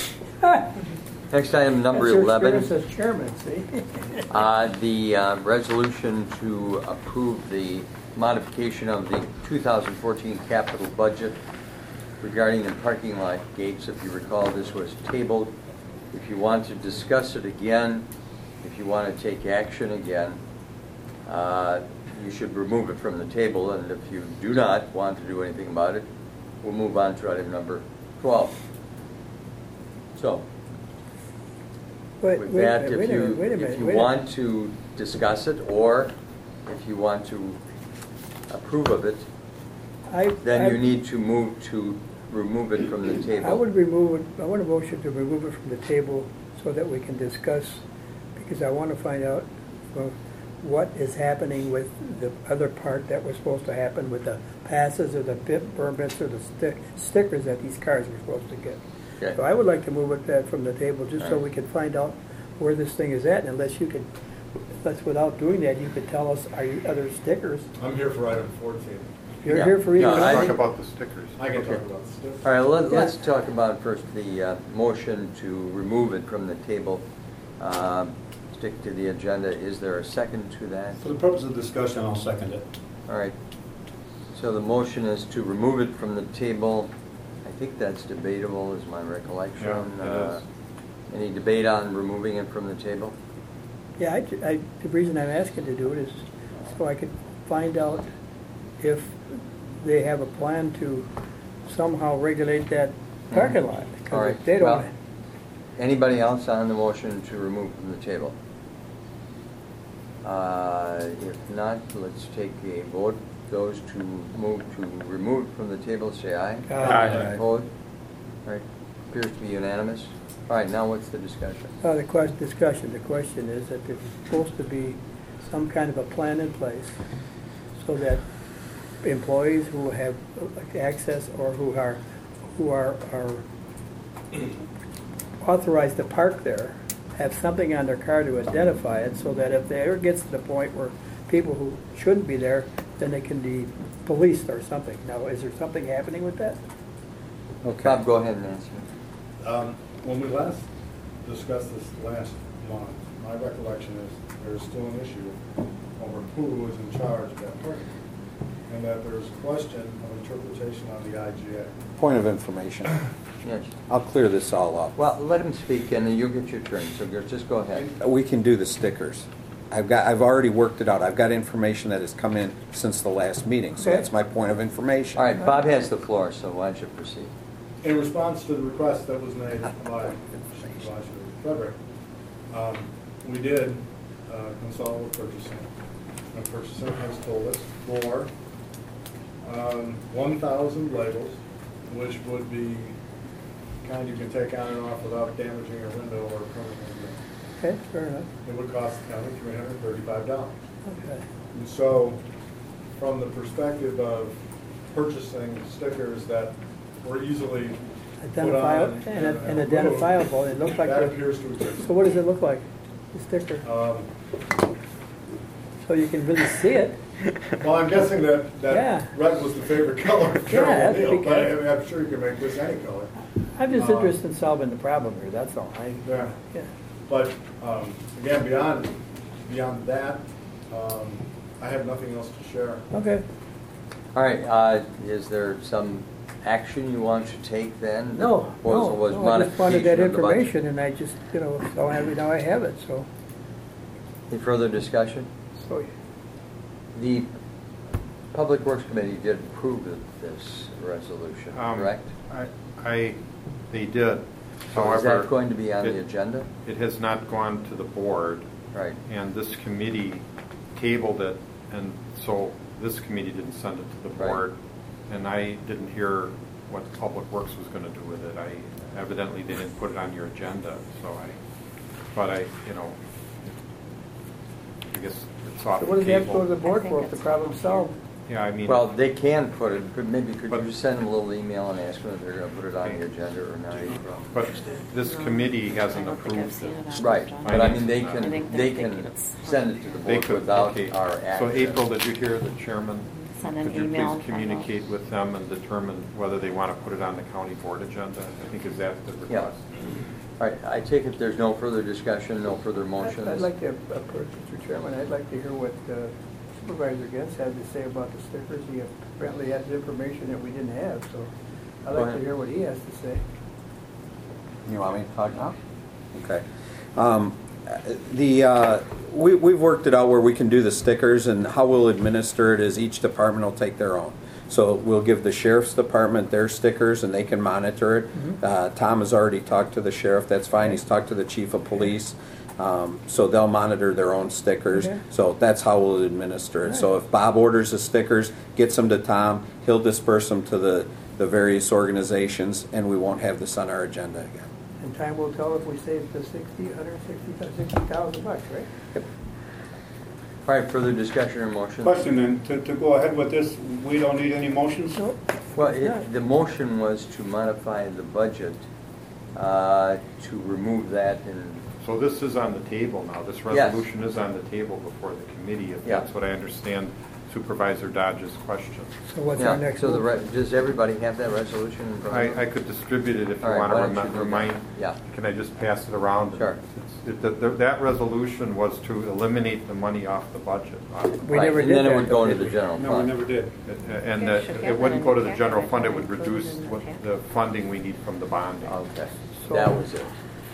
Next item, number That's your eleven. experience as chairman, see? Uh, The uh, resolution to approve the modification of the two thousand fourteen capital budget regarding the parking lot gates. If you recall, this was tabled. If you want to discuss it again, if you want to take action again, uh, you should remove it from the table. And if you do not want to do anything about it, we'll move on to item number twelve. So, Wait, with wait a that, minute, if wait a minute, wait a you, minute, if you wait a minute. want to discuss it, or if you want to approve of it, I- then I- you need to move to remove it from the table. I would remove it, I want a motion to remove it from the table so that we can discuss, because I want to find out uh, what is happening with the other part that was supposed to happen with the passes or the bit permits or the sti- stickers that these cars were supposed to get. Okay. So I would like to move it back from the table, just so All right. we can find out where this thing is at, and unless you could, unless without doing that, you could tell us, are you other stickers? I'm here for item fourteen. You're Yeah. here for either No, one? I Talk think- about the stickers. I can Okay. talk about this. All right, let, let's Yeah. talk about first the uh, motion to remove it from the table. Um, Stick to the agenda. Is there a second to that? For the purpose of discussion, I'll second it. All right. So the motion is to remove it from the table. I think that's debatable, is my recollection. Yeah, it Uh, is. Any debate on removing it from the table? Yeah, I, I, the reason I'm asking to do it is so I could find out if they have a plan to somehow regulate that parking lot. 'cause All if right. they Well, don't, anybody else on the motion to remove from the table? Uh, If not, let's take a vote. Those to move to remove from the table, say aye. Aye. Opposed? All right, appears to be unanimous. All right, now what's the discussion? uh, the question, discussion, the question is that there's supposed to be some kind of a plan in place so that employees who have access or who are, who are, are authorized to park there have something on their car to identify it, so that if there ever gets to the point where people who shouldn't be there, then they can be policed or something. Now, is there something happening with that? Okay. Bob, go ahead and answer. Um, When we last discussed this last month, my recollection is there's still an issue over who is in charge of that parking. And that there's a question of interpretation on the I G A. Point of information. Yes. I'll clear this all up. Well, let him speak, and then you'll get your turn, so go- just go ahead. We can do the stickers. I've got, I've already worked it out. I've got information that has come in since the last meeting, so Okay. that's my point of information. All right, Bob has the floor, so why don't you proceed? In response to the request that was made by Supervisor Frederick, um, we did uh, consult with purchasing. And purchasing has told us for um, one thousand labels, which would be kind you can take on and off without damaging a window or permanently. Okay, fair enough. It would cost the county three hundred thirty-five dollars. Okay. And so, from the perspective of purchasing stickers that were easily put Identifiable, on and and removed, identifiable, it looks like, that the- appears to exist. so what does it look like, the sticker? Um, So you can really see it? Well, I'm guessing that, Yeah. that red was the favorite color of Carol Yeah, that's O'Neill, but I because- mean, I'm sure you can make this any color. I'm just Uh, interested in solving the problem here, that's all. I, Yeah. yeah. But, um, again, beyond, beyond that, um, I have nothing else to share. Okay. All right, uh, is there some action you want to take then? The No, proposal no, was no, I just wanted that modification of the budget. information, and I just, you know, so I have it, now I have it, so. Any further discussion? so The Public Works Committee did approve of this resolution, Um, correct? I, I They did. So is However, that going to be on it- the agenda? It has not gone to the board. Right. And this committee tabled it, and so this committee didn't send it to the Right. board. And I didn't hear what Public Works was going to do with it. I evidently they didn't put it on your agenda, so I, but I, you know, I guess it's off So the what does he have to go to the table. board for if the problem's solved? Yeah, I mean. Well, they can put it, could, maybe could But- you send them a little email and ask them if they're gonna put it on the agenda or not? But this committee hasn't I don't think I've approved seen it. it on Right, the but I agenda. mean, they I can, think they they're thinking can it's- send it to the They board could, without okay. our So action. April, did you hear the chairman? Send an Could you email please and find out. communicate with them and determine whether they want to put it on the county board agenda? I think is that the Yeah. request? All right, I take it there's no further discussion, no further I'd motions? I'd like to, uh, Mister Chairman, I'd like to hear what uh, Supervisor Gens had to say about the stickers. He apparently has information that we didn't have, so I'd Go like to ahead. hear what he has to say. You want me to talk now? Okay. Um, The, uh, we, we've worked it out where we can do the stickers, and how we'll administer it is each department will take their own. So we'll give the sheriff's department their stickers, and they can monitor it. Uh, Tom has already talked to the sheriff, that's fine, he's talked to the chief of police. Um, so they'll monitor their own stickers. Okay. So that's how we'll administer it. So if Bob orders the stickers, gets them to Tom, he'll disperse them to the, the various organizations, and we won't have this on our agenda again. And time will tell if we save the sixty, hundred sixty, sixty thousand bucks, right? Yep. All right, further discussion or motion? Question then, to, to go ahead with this, we don't need any motions? Nope. Well, It's it, not. the motion was to modify the budget, uh, to remove that and, So this is on the table now. This Yes. resolution is on the table before the committee, if Yeah. that's what I understand Supervisor Dodge's question. So what's our yeah, next so the, move? re- does everybody have that resolution in front of them? I, I could distribute it if you All right, want why to don't you remi- do that? remind. Yeah. Can I just pass it around? Sure. It's- it- that- that- That resolution was to eliminate the money off the budget. off the We Right, never and did then it that, would go though, into did the we? general No, we fund. never did. And Okay, that should it have wouldn't that go in to the the general packet. fund, it I would thought included reduce in the what packet. the funding we need from the bonding. Okay, So- that was it.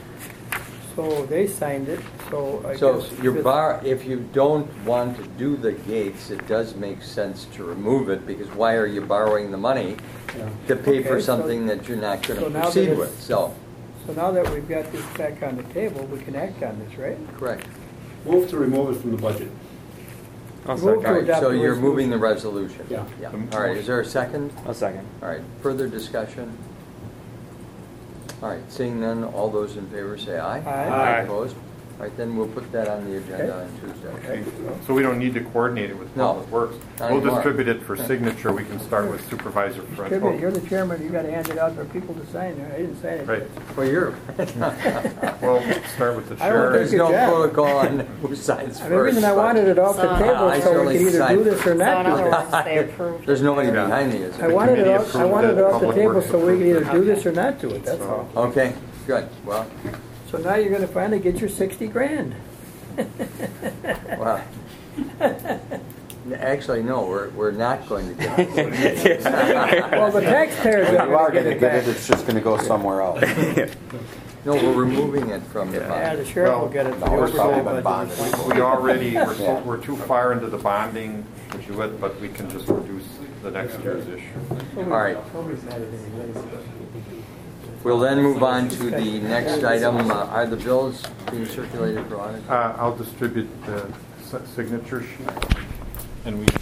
So they signed it, so I guess. So your this- bar, if you don't want to do the gates, it does make sense to remove it, because why are you borrowing the money to pay for Okay, so- something that you're not going so to now that proceed it's- with? So, So now that we've got this back on the table, we can act on this, right? correct. Move to remove it from the budget. I'll Move second. All to right, adopt so the you're resolution. moving the resolution? Yeah. Yeah. All right, is there a second? I'll second. All right, further discussion? All right, seeing none, all those in favor say aye. Aye. Aye. Opposed? All right, then we'll put that on the agenda Okay. on Tuesday. Okay, so we don't need to coordinate it with No, Public Works. not We'll anymore. distribute it for signature. We can start with Supervisor Distribute it. Fred. You're the chairman, you gotta hand it out for people to sign. I didn't sign it. Right. Well, you're, Well, start with the I don't chair. there's Good no job. protocol on who signs And the reason first, I but- wanted it off the So- table I so we certainly could either signed- do this or So not in do other this. words, they approved. There's nobody Yeah. behind me, is I there? wanted it committee off, I approved wanted it, it off the Public table Works so we could either approved do it. this or not do it, that's all. Okay, good, well, So now you're gonna finally get your sixty grand. well. Actually, no, we're, we're not going to get it. Well, the taxpayers You are are gonna get gonna it get it, back. it's just gonna go somewhere else. No, we're removing it from the Yeah, bond. the sheriff will Well, get it. no, we're for probably the been budget. bonded. We already, we're so- Yeah. we're too far into the bonding to do it, but we can just reduce the next year's issue. All right, Nobody's mad at anybody. we'll then move on to the next item. Uh, Are the bills being circulated for audit? Uh, I'll distribute the si- signature sheet, and we,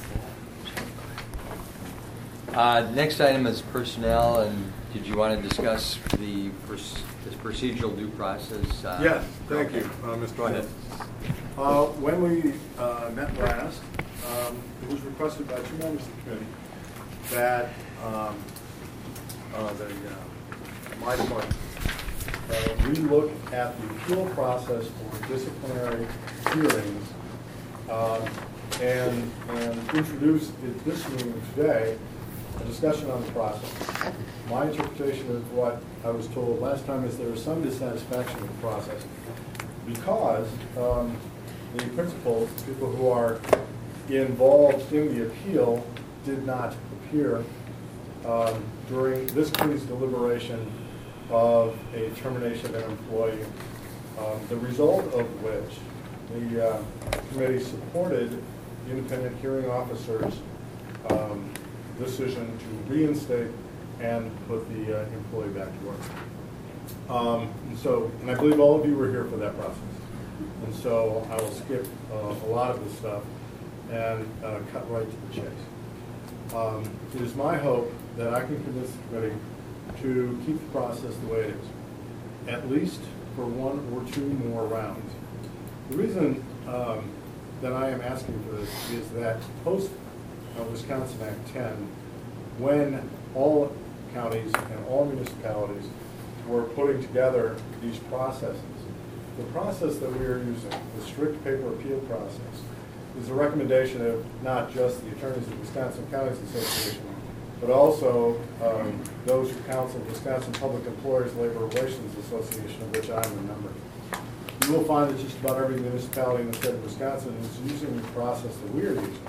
Uh, Next item is personnel, and did you want to discuss the pers- this procedural due process? uh, Yes, thank you, uh, Mister Go ahead. Uh, When we uh, met last, um, it was requested by two members of the committee that um, uh, the, uh, my department, uh, we look at the appeal process for disciplinary hearings um, and and introduce at this meeting today a discussion on the process. My interpretation of what I was told last time is there is some dissatisfaction with the process because um, the principals, the people who are involved in the appeal, did not appear um, during this committee's deliberation of a termination of an employee, um, the result of which the uh, committee supported the independent hearing officer's um, decision to reinstate and put the uh, employee back to work. Um, and so, and I believe all of you were here for that process. And so I will skip uh, a lot of this stuff and uh, cut right to the chase. Um, it is my hope that I can convince the committee to keep the process the way it is, at least for one or two more rounds. The reason um, that I am asking for this is that post uh, Wisconsin Act ten, when all counties and all municipalities were putting together these processes, the process that we are using, the strict paper appeal process, is a recommendation of not just the attorneys of the Wisconsin Counties Association, but also um, those who counsel Wisconsin Public Employers Labor Relations Association, of which I am a member. You will find that just about every municipality in the state of Wisconsin is using the process that we are using.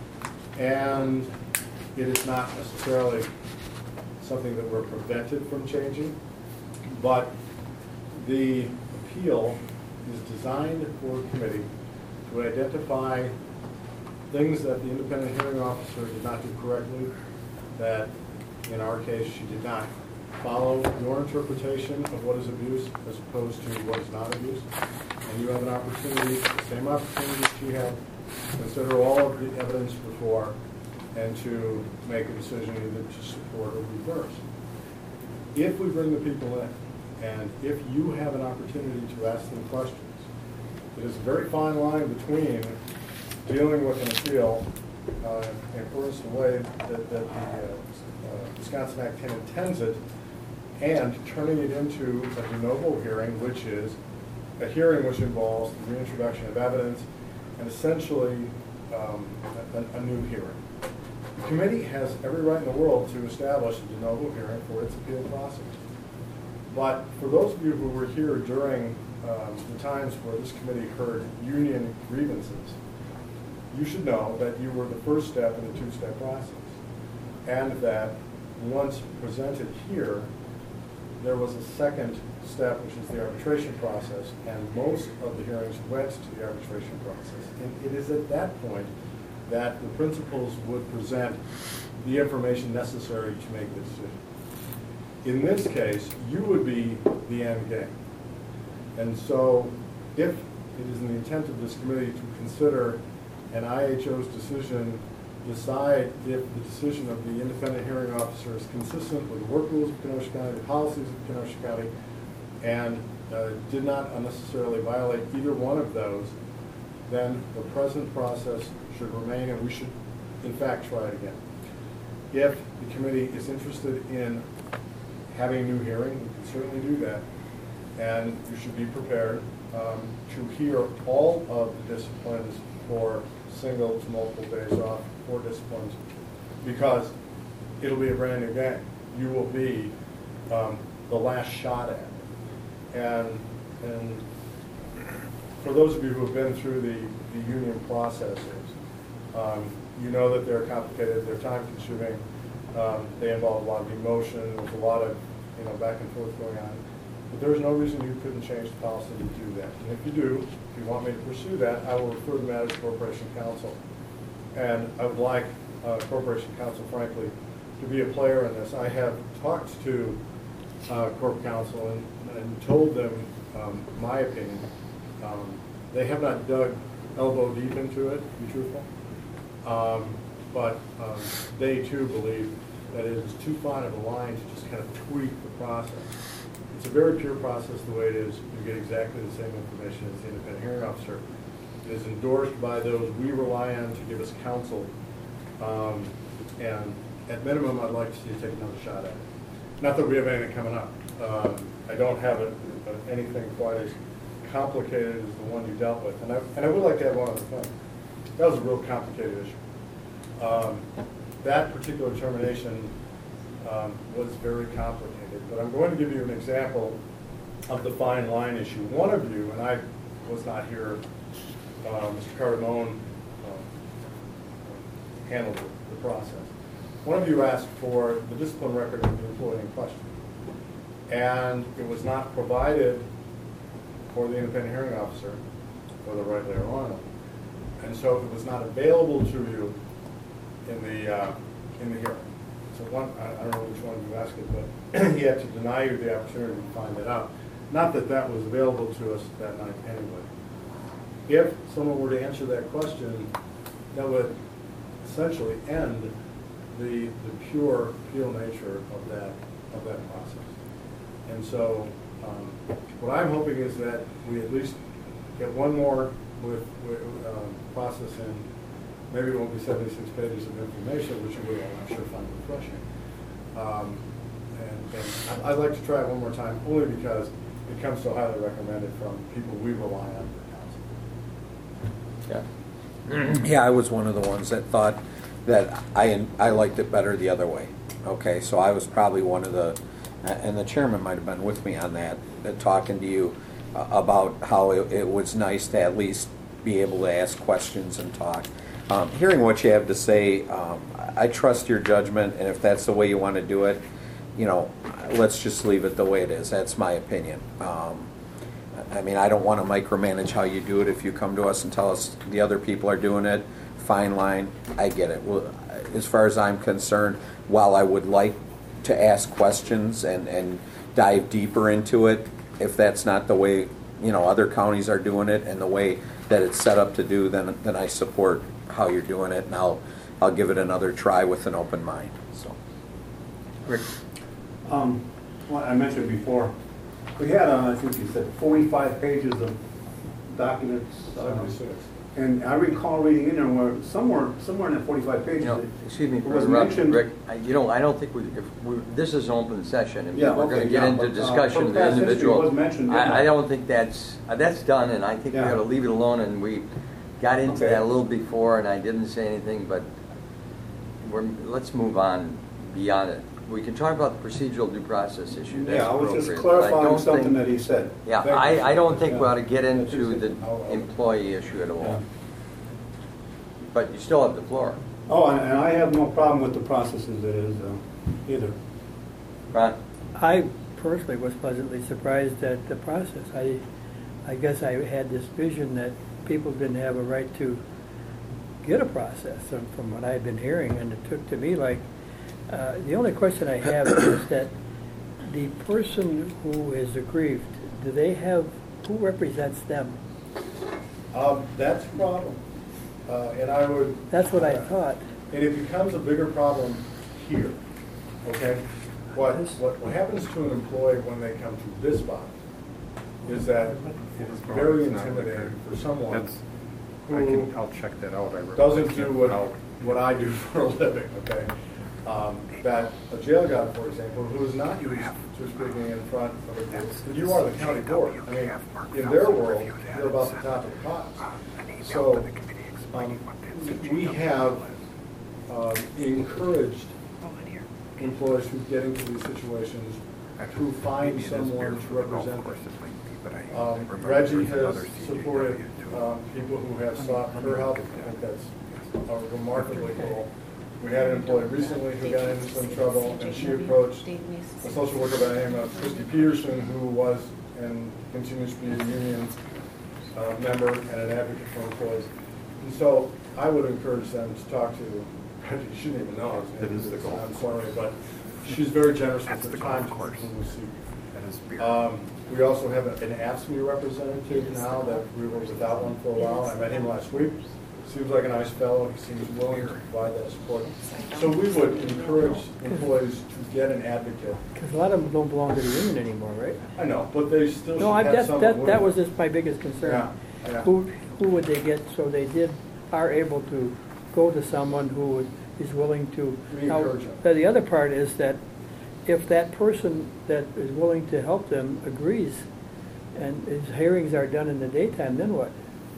And it is not necessarily something that we're prevented from changing, but the appeal is designed for a committee to identify things that the independent hearing officer did not do correctly, that in our case she did not follow your interpretation of what is abuse as opposed to what is not abuse. And you have an opportunity, the same opportunity that she had, to consider all of the evidence before and to make a decision either to support or reverse. If we bring the people in, and if you have an opportunity to ask them questions, it is a very fine line between dealing with an appeal uh, in accordance to the way that, that the uh, uh, Wisconsin Act ten intends it, and turning it into a de novo hearing, which is a hearing which involves the reintroduction of evidence and essentially um, a, a new hearing. The committee has every right in the world to establish a de novo hearing for its appeal process. But for those of you who were here during um, the times where this committee heard union grievances, you should know that you were the first step in the two-step process, and that once presented here, there was a second step, which is the arbitration process, and most of the hearings went to the arbitration process. And it is at that point that the principals would present the information necessary to make the decision. In this case, you would be the end game. And so if it is in the intent of this committee to consider an I H O's decision, decide if the decision of the independent hearing officer is consistent with the work rules of Kenosha County, the policies of Kenosha County, and uh, did not unnecessarily violate either one of those, then the present process should remain, and we should, in fact, try it again. If the committee is interested in having a new hearing, we can certainly do that, and you should be prepared um, to hear all of the disciplines for single to multiple days off for disciplines, because it'll be a brand new game. You will be um, the last shot at it. And, and for those of you who have been through the, the union processes, um, you know that they're complicated, they're time consuming, um, they involve a lot of emotion, there's a lot of you know, back and forth going on. But there's no reason you couldn't change the policy to do that. And if you do, if you want me to pursue that, I will refer the matter to Corporation Counsel. And I would like uh, Corporation Counsel, frankly, to be a player in this. I have talked to uh, Corp Counsel and, and told them um, my opinion. Um, they have not dug elbow deep into it, to be truthful. Um, but um, they too believe that it is too fine of a line to just kind of tweak the process. It's a very pure process the way it is. You get exactly the same information as the independent hearing officer. It is endorsed by those we rely on to give us counsel. Um, and at minimum, I'd like to see you take another shot at it. Not that we have anything coming up. Um, I don't have a, a, anything quite as complicated as the one you dealt with. And I, and I would like to have one other thing. That was a real complicated issue. Um, that particular termination um, was very complicated. But I'm going to give you an example of the fine line issue. One of you, and I was not here, uh, Mister Cardamone uh, handled the, the process. One of you asked for the discipline record of the employee in question. And it was not provided for the independent hearing officer, whether rightly or wrongly. And so it was not available to you in the, uh, in the hearing. so one, I I don't know which one you asked it, but he had to deny you the opportunity to find it out. Not that that was available to us that night anyway. If someone were to answer that question, that would essentially end the, the pure appeal nature of that, of that process. And so, um, what I'm hoping is that we at least get one more with, with um, process in. Maybe it won't be seventy-six pages of information, which you will, I'm sure, find refreshing. Um, and and I'd like to try it one more time, only because it comes so highly recommended from people we rely on for counsel. Yeah. Yeah, I was one of the ones that thought that I, I liked it better the other way. Okay, so I was probably one of the, and the chairman might have been with me on that, that talking to you uh, about how it, it was nice to at least be able to ask questions and talk. Um, hearing what you have to say, um, I trust your judgment, and if that's the way you want to do it, you know, let's just leave it the way it is. That's my opinion. Um, I mean, I don't want to micromanage how you do it. If you come to us and tell us the other people are doing it, fine line, I get it. Well, as far as I'm concerned, while I would like to ask questions and, and dive deeper into it, if that's not the way, you know, other counties are doing it and the way that it's set up to do, then then I support how you're doing it, and I'll I'll give it another try with an open mind. So, Rick. Um, well, I mentioned before, we had, uh, I think you said, forty-five pages of documents. seventy-six. And I recall reading in there where somewhere, somewhere in that forty-five pages, You know, it excuse me it for was interrupting, mentioned. Rick. I- You know, I don't think we, if we, this is an open session, and Yeah, we're going okay, to get yeah, into but, uh, discussion from of the past history, it individual. was mentioned, didn't I, I it? don't think that's, uh, that's done, and I think we Yeah. ought to leave it alone, and we got into Okay. that a little before, and I didn't say anything, but we're, let's move on beyond it. We can talk about the procedural due process issue. That's Yeah, I was just appropriate, but I clarifying don't something think- that he said. Yeah, Thank you. I, I don't think we ought to Yeah. get into That's the it. I'll- I'll- employee issue at all. Yeah. But you still have the floor. Oh, and and I have no problem with the process as it is uh, either. Ron? I personally was pleasantly surprised at the process. I, I guess I had this vision that people didn't have a right to get a process from, from what I had been hearing, and it took to me like, uh, the only question I have is that the person who is aggrieved, do they have, who represents them? Um, that's a problem, uh, and I would. That's what I thought. And it becomes a bigger problem here, okay? What, what, what happens to an employee when they come to this body is that it is very intimidating for someone That's, I who can, I'll check that out. I really doesn't can't do what, out. what I do for a living, okay? Um, that a jail guy, for example, who is not used to speaking in front of a group, you are the county board. I mean, in their world, you're about the top of the pot. So, um, we have um, encouraged employees who get into these situations to find someone to represent them. Um, Reggie has supported um, people who have sought her help. I think that's uh, remarkably cool. We had an employee recently who got into some trouble, and she approached a social worker by the name of Christy Peterson, who was and continues to be a union uh, member and an advocate for employees. And so I would encourage them to talk to, you shouldn't even know his name. It is the goal. I'm sorry, but she's very generous with her time to whom we see. Um, we also have an A F S C M E representative now that we were without one for a while. I met him last week. Seems like a nice fellow. He seems willing to provide that support. So we would encourage employees to get an advocate. Because a lot of them don't belong to the union anymore, right? I know, but they still should No, I, have that, someone that, with that them. was just my biggest concern. Yeah, yeah. Who, who would they get, so they did, are able to go to someone who would- is willing to. We Now, encourage them. the other part is that if that person that is willing to help them agrees, and his hearings are done in the daytime, then what?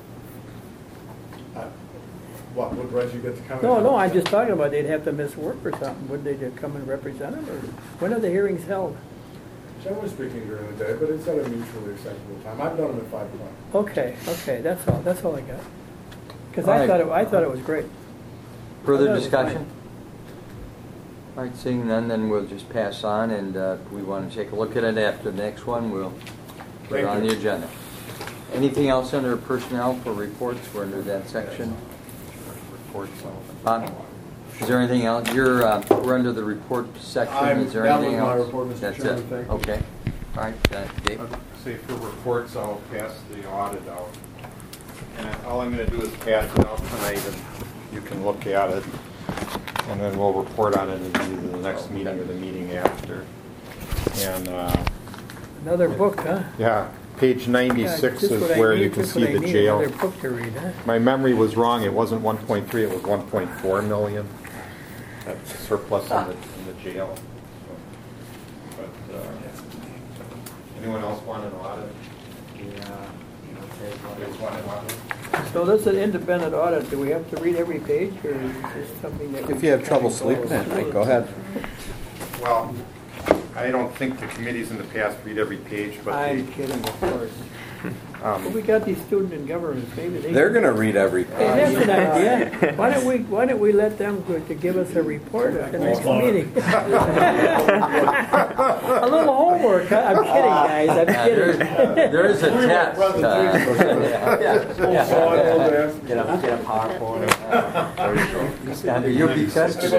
Uh, What, would Reggie get to come in? No, no, I'm just talking about they'd have to miss work or something. Would they come and represent them, or when are the hearings held? Generally speaking during the day, but it's at a mutually acceptable time. I've done them at five o'clock. Okay, okay, that's all, that's all I got. Because All I right. thought, it I thought it was great. Further I thought it was discussion? All right, seeing none, then we'll just pass on, and uh, if we want to take a look at it after the next one, we'll put it Thank on you. the agenda. Anything else under personnel for reports? We're under that section. Reports. Bob? Is there anything else? You're, uh, we're under the report section. I'm- Is there that anything was my else? report, Mister That's Chairman, it. thank you. Okay. All right, uh, Dave? Say for reports, I'll pass the audit out. And all I'm going to do is pass it out tonight, and you can look at it. And then we'll report on it in either the next meeting or the meeting after. And, uh, Another book, huh? yeah, page ninety-six Yeah, just is what I where need, you can just see what I the need, jail. Another book to read, huh? My memory was wrong. It wasn't one point three, it was one point four million. That's surplus in the, in the jail. But, uh, anyone else want an audit? So this is an independent audit. Do we have to read every page, or is this something that? If you have trouble sleeping at night, go ahead. Well, I don't think the committees in the past read every page, but I'm they, kidding, of course. um, Well, we got these student and government, maybe they. They're gonna read every Hey, page. that's an idea. Why don't we, why don't we let them go to give us a report at the next meeting? A little homework, huh? I'm kidding, guys, I'm Yeah, there- kidding. There is a test. uh, Get a, get a PowerPoint. there you go. You'll be tested.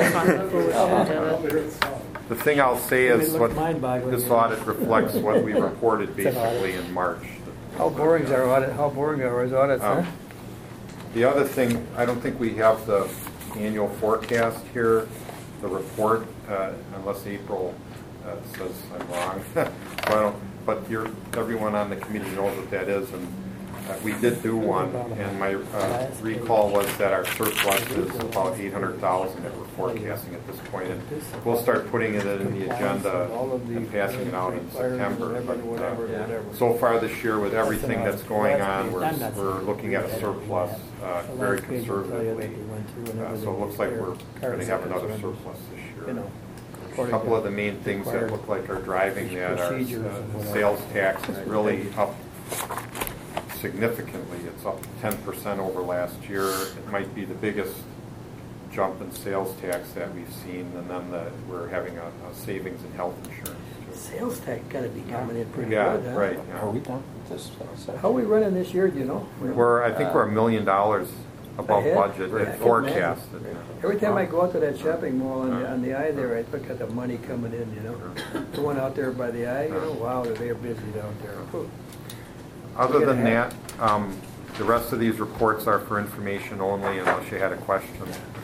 The thing I'll say It is looks what mind-boggling, this yeah. audit reflects what we reported It's an audit. basically in March. How boring's our audit, how boring are our audits, huh? Um, The other thing, I don't think we have the annual forecast here, the report, uh, unless April uh, says I'm wrong. So I don't, but you're, everyone on the committee knows what that is, and uh, we did do one, and my uh, recall was that our surplus is about eight hundred thousand that we're forecasting at this point, and we'll start putting it in the agenda and passing it out in September. But, uh, so far this year, with everything that's going on, we're, we're looking at a surplus uh, very conservatively. Uh, so it looks like we're going to have another surplus this year. A couple of the main things that look like are driving that are uh, sales tax is really up significantly. It's up ten percent over last year. It might be the biggest jump in sales tax that we've seen, and then the, we're having a, a savings in health insurance too. Sales tax gotta be coming in pretty Yeah, good, huh? right. yeah. Are we done with this? How are we running this year, do you know? We're, I think we're a million dollars above Ahead? budget Yeah, I and can forecasted. Every time I go out to that shopping mall on the, on the eye there, I look at the money coming in, you know? The one out there by the eye, you know, wow, they're busy down there. Whew. Other We're than gonna that, have- um, the rest of these reports are for information only unless you had a question.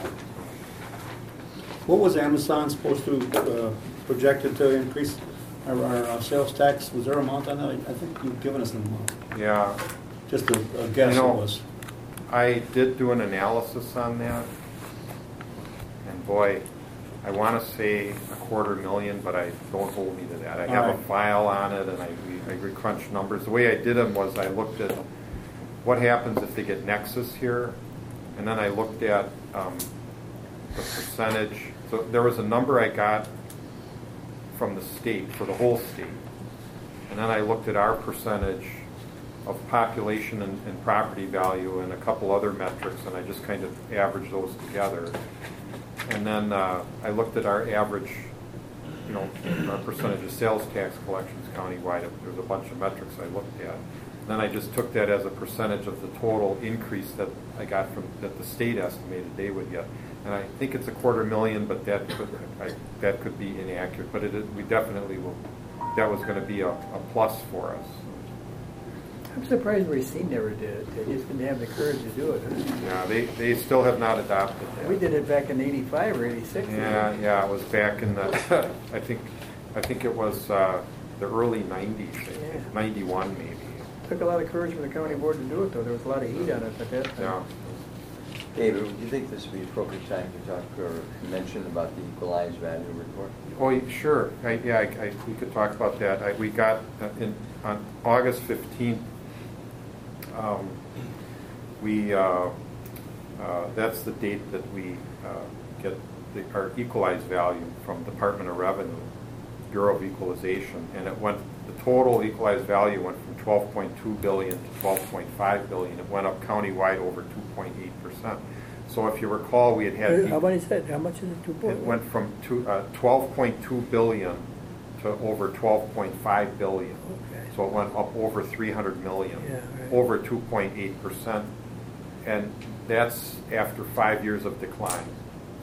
What was Amazon supposed to, uh, projected to increase our, our uh, sales tax? Was there an amount on that? I think you've given us an amount. Yeah. Just a a guess You it know, was. I did do an analysis on that, and boy, I want to say a quarter million, but I don't hold me to that. I have All a right. file on it, and I, we- I recrunched numbers. The way I did them was I looked at what happens if they get Nexus here, and then I looked at um, the percentage. So there was a number I got from the state, for the whole state, and then I looked at our percentage of population and, and property value and a couple other metrics, and I just kind of averaged those together. And then uh, I looked at our average, you know, our percentage of sales tax collections countywide. There's a bunch of metrics I looked at. And then I just took that as a percentage of the total increase that I got from, that the state estimated they would get. And I think it's a quarter million, but that could, I, that could be inaccurate. But it, we definitely will, that was going to be a, a plus for us. I'm surprised Racine never did it. They just didn't have the courage to do it. Huh? Yeah, they, they still have not adopted that. We did it back in eighty-five or eighty-six. Yeah, yeah, it was back in the, I think, I think it was uh, the early nineties, I think, Yeah. ninety-one maybe. Took a lot of courage from the county board to do it, though. There was a lot of heat on it at that time. Yeah. David, do you think this would be appropriate time to talk or mention about the equalized value report? Oh, y- sure. I, yeah, I, I, we could talk about that. I, we got uh, in on August fifteenth. Um, we uh, uh, that's the date that we uh, get the, our equalized value from Department of Revenue, Bureau of Equalization, and it went. The total equalized value went from twelve point two billion to twelve point five billion. It went up countywide over two point eight percent. So if you recall, we had had How about he said, how much is it to it went from two, uh, twelve point two billion to over twelve point five billion. Okay. So it went up over three hundred million, Yeah, right. over two point eight percent. And that's after five years of decline.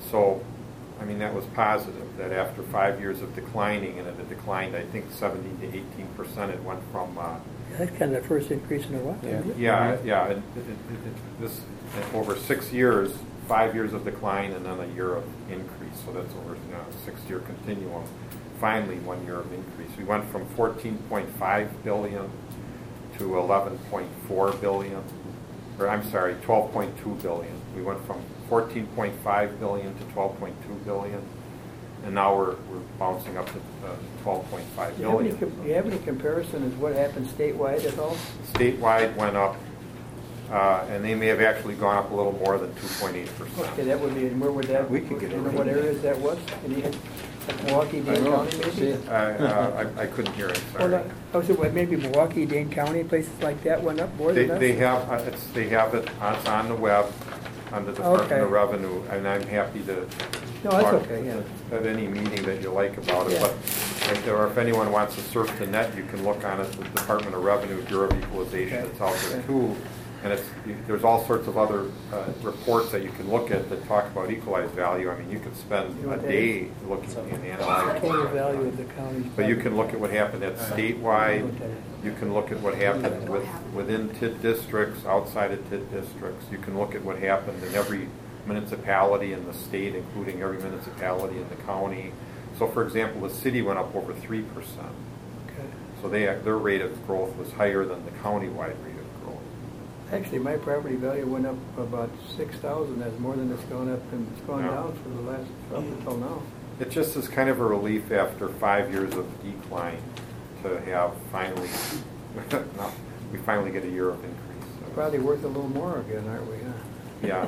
So, I mean, that was positive, that after five years of declining, and it had declined, I think, seventeen to eighteen percent, it went from, uh, That's kind of the first increase in a while. Yeah. isn't it? yeah, yeah, it, it, it, it- this, over six years, five years of decline and then a year of increase, so that's over, you know, a six-year continuum. Finally, one year of increase. We went from fourteen point five billion to eleven point four billion, or I'm sorry, twelve point two billion. We went from fourteen point five billion to twelve point two billion, and now we're, we're bouncing up to uh, twelve point five Do you have any, billion. com- do you have any comparison as what happened statewide at all? Statewide went up, uh, and they may have actually gone up a little more than two point eight percent. Okay, that would be, and where would that, We could get you it know right what here. areas that was? Any, like Milwaukee, I Dane know, County see maybe? it. I, uh, I, I couldn't hear it, Well, sorry. no, I was saying, maybe Milwaukee, Dane County, places like that went up more They, than us? they have, uh, it's, they have it, uh, it's on the web, on the Department Okay. of Revenue, and I'm happy to. No, that's talk okay, yeah. At any meeting that you like about it, Yeah. but, if there- or if anyone wants to surf the net, you can look on it, the Department of Revenue Bureau of Equalization, Okay. it's out there Okay. too. And it's, you- there's all sorts of other, uh, reports that you can look at that talk about equalized value. I mean, you could spend You know a what that day looking and What's the analyzing. total value of the county? But you can look at what happened at statewide, you can look at what happened with, within T I D districts, outside of T I D districts. You can look at what happened in every municipality in the state, including every municipality in the county. So for example, the city went up over three percent. Okay. So they, their rate of growth was higher than the countywide rate of growth. Actually, my property value went up about six thousand, that's more than it's gone up, and it's gone Yeah. down for the last, up until now. It just is kind of a relief after five years of decline to have finally, no, we finally get a year of increase. So, Probably worth a little more again, aren't we, huh? yeah.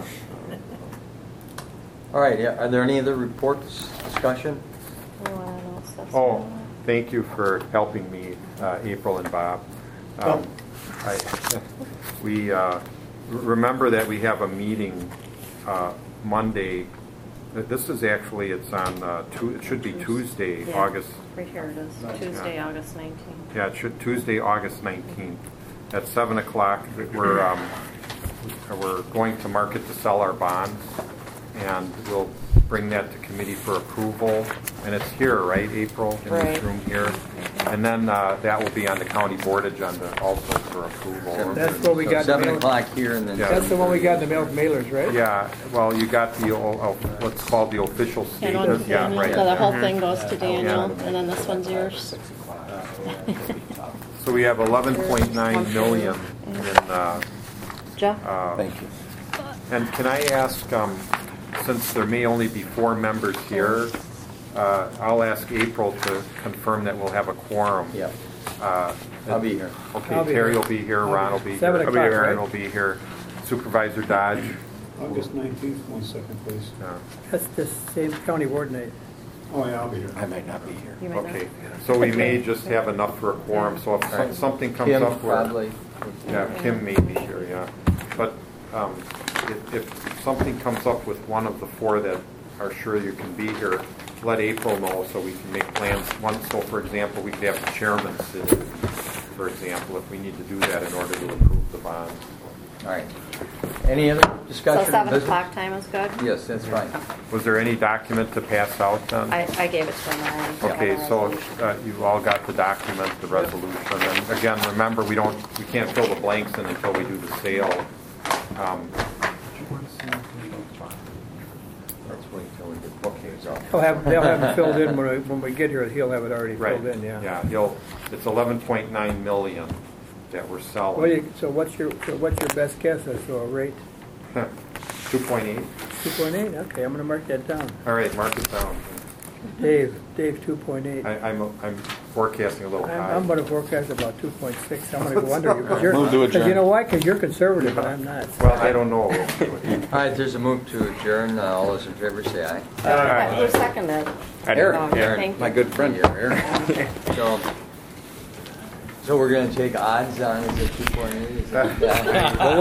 All right, yeah, are there any other reports, discussion? Oh, I don't know, stuff's Oh, going on. thank you for helping me, uh, April and Bob. Um, I, we uh, remember that we have a meeting uh, Monday. This is actually, it's on, uh, tu- it should be Tuesday, Yeah, August. Right here it is, Tuesday, Yeah. August nineteenth. Yeah, it should, Tuesday, August nineteenth, at seven o'clock. We're, um, we're going to market to sell our bonds, and we'll bring that to committee for approval. And it's here, right, April, in this Right. room here? And then uh, that will be on the county board agenda also for approval. That's what we So got in the Seven mail. o'clock here and then. Yeah. That's the one we got in the mail mailers, right? Yeah, well, you got the, oh, oh, what's called the official And one statement, for yeah, Daniel, right. so the whole thing goes to Daniel, Yeah. and then this one's yours. So we have eleven point nine million in, uh, Jeff? uh, Thank you. And can I ask, um, since there may only be four members here, uh, I'll ask April to confirm that we'll have a quorum. Yep. Uh, I'll be here. Okay, I'll be Terry here. will be here, I'll be Ron will here. be here. Seven o'clock, Aaron right? will be here, Supervisor Dodge. August nineteenth, one second, please. Yeah. That's the same county board night. Oh, yeah, I'll be here. I might not be here. You might not. Okay, so we may just have enough for a quorum, so if All right. some- something comes Kim, up where. probably. Yeah, Kim may be here, yeah. But um, if, if something comes up with one of the four that are sure you can be here, let April know so we can make plans. One, so for example, we could have the chairman sit in, for example, if we need to do that in order to approve the bond. All right. Any other So discussion? or seven business? o'clock time is good? Yes, that's fine. Was there any document to pass out then? I, I gave it to him already. Okay, The so resolution. uh, you all got the document, the resolution, and again, remember, we don't, we can't fill the blanks in until we do the sale. Um, Let's wait till we get Okay, so. He'll have, they'll have it filled in when we, when we get here, he'll have it already Right, filled in, yeah. yeah, you'll, it's eleven point nine million that we're What do selling. you, so what's your, so what's your best guess as to a rate? Two point eight, Two point eight, okay, I'm gonna mark that down. all right, mark it down. Dave, Dave, two point eight. I, I'm, I'm forecasting a little I'm, high. I'm gonna forecast about two point six, I'm gonna go under you, because Move to you're, because adjourn. you know why? Because you're conservative and I'm not. Well, I don't know. All right, there's a move to adjourn. Uh, All those in favor say aye. Uh, Who seconded? Aaron, Oh, Aaron, thank my you. good friend here, Aaron. So, so we're gonna take odds on, is it two point eight?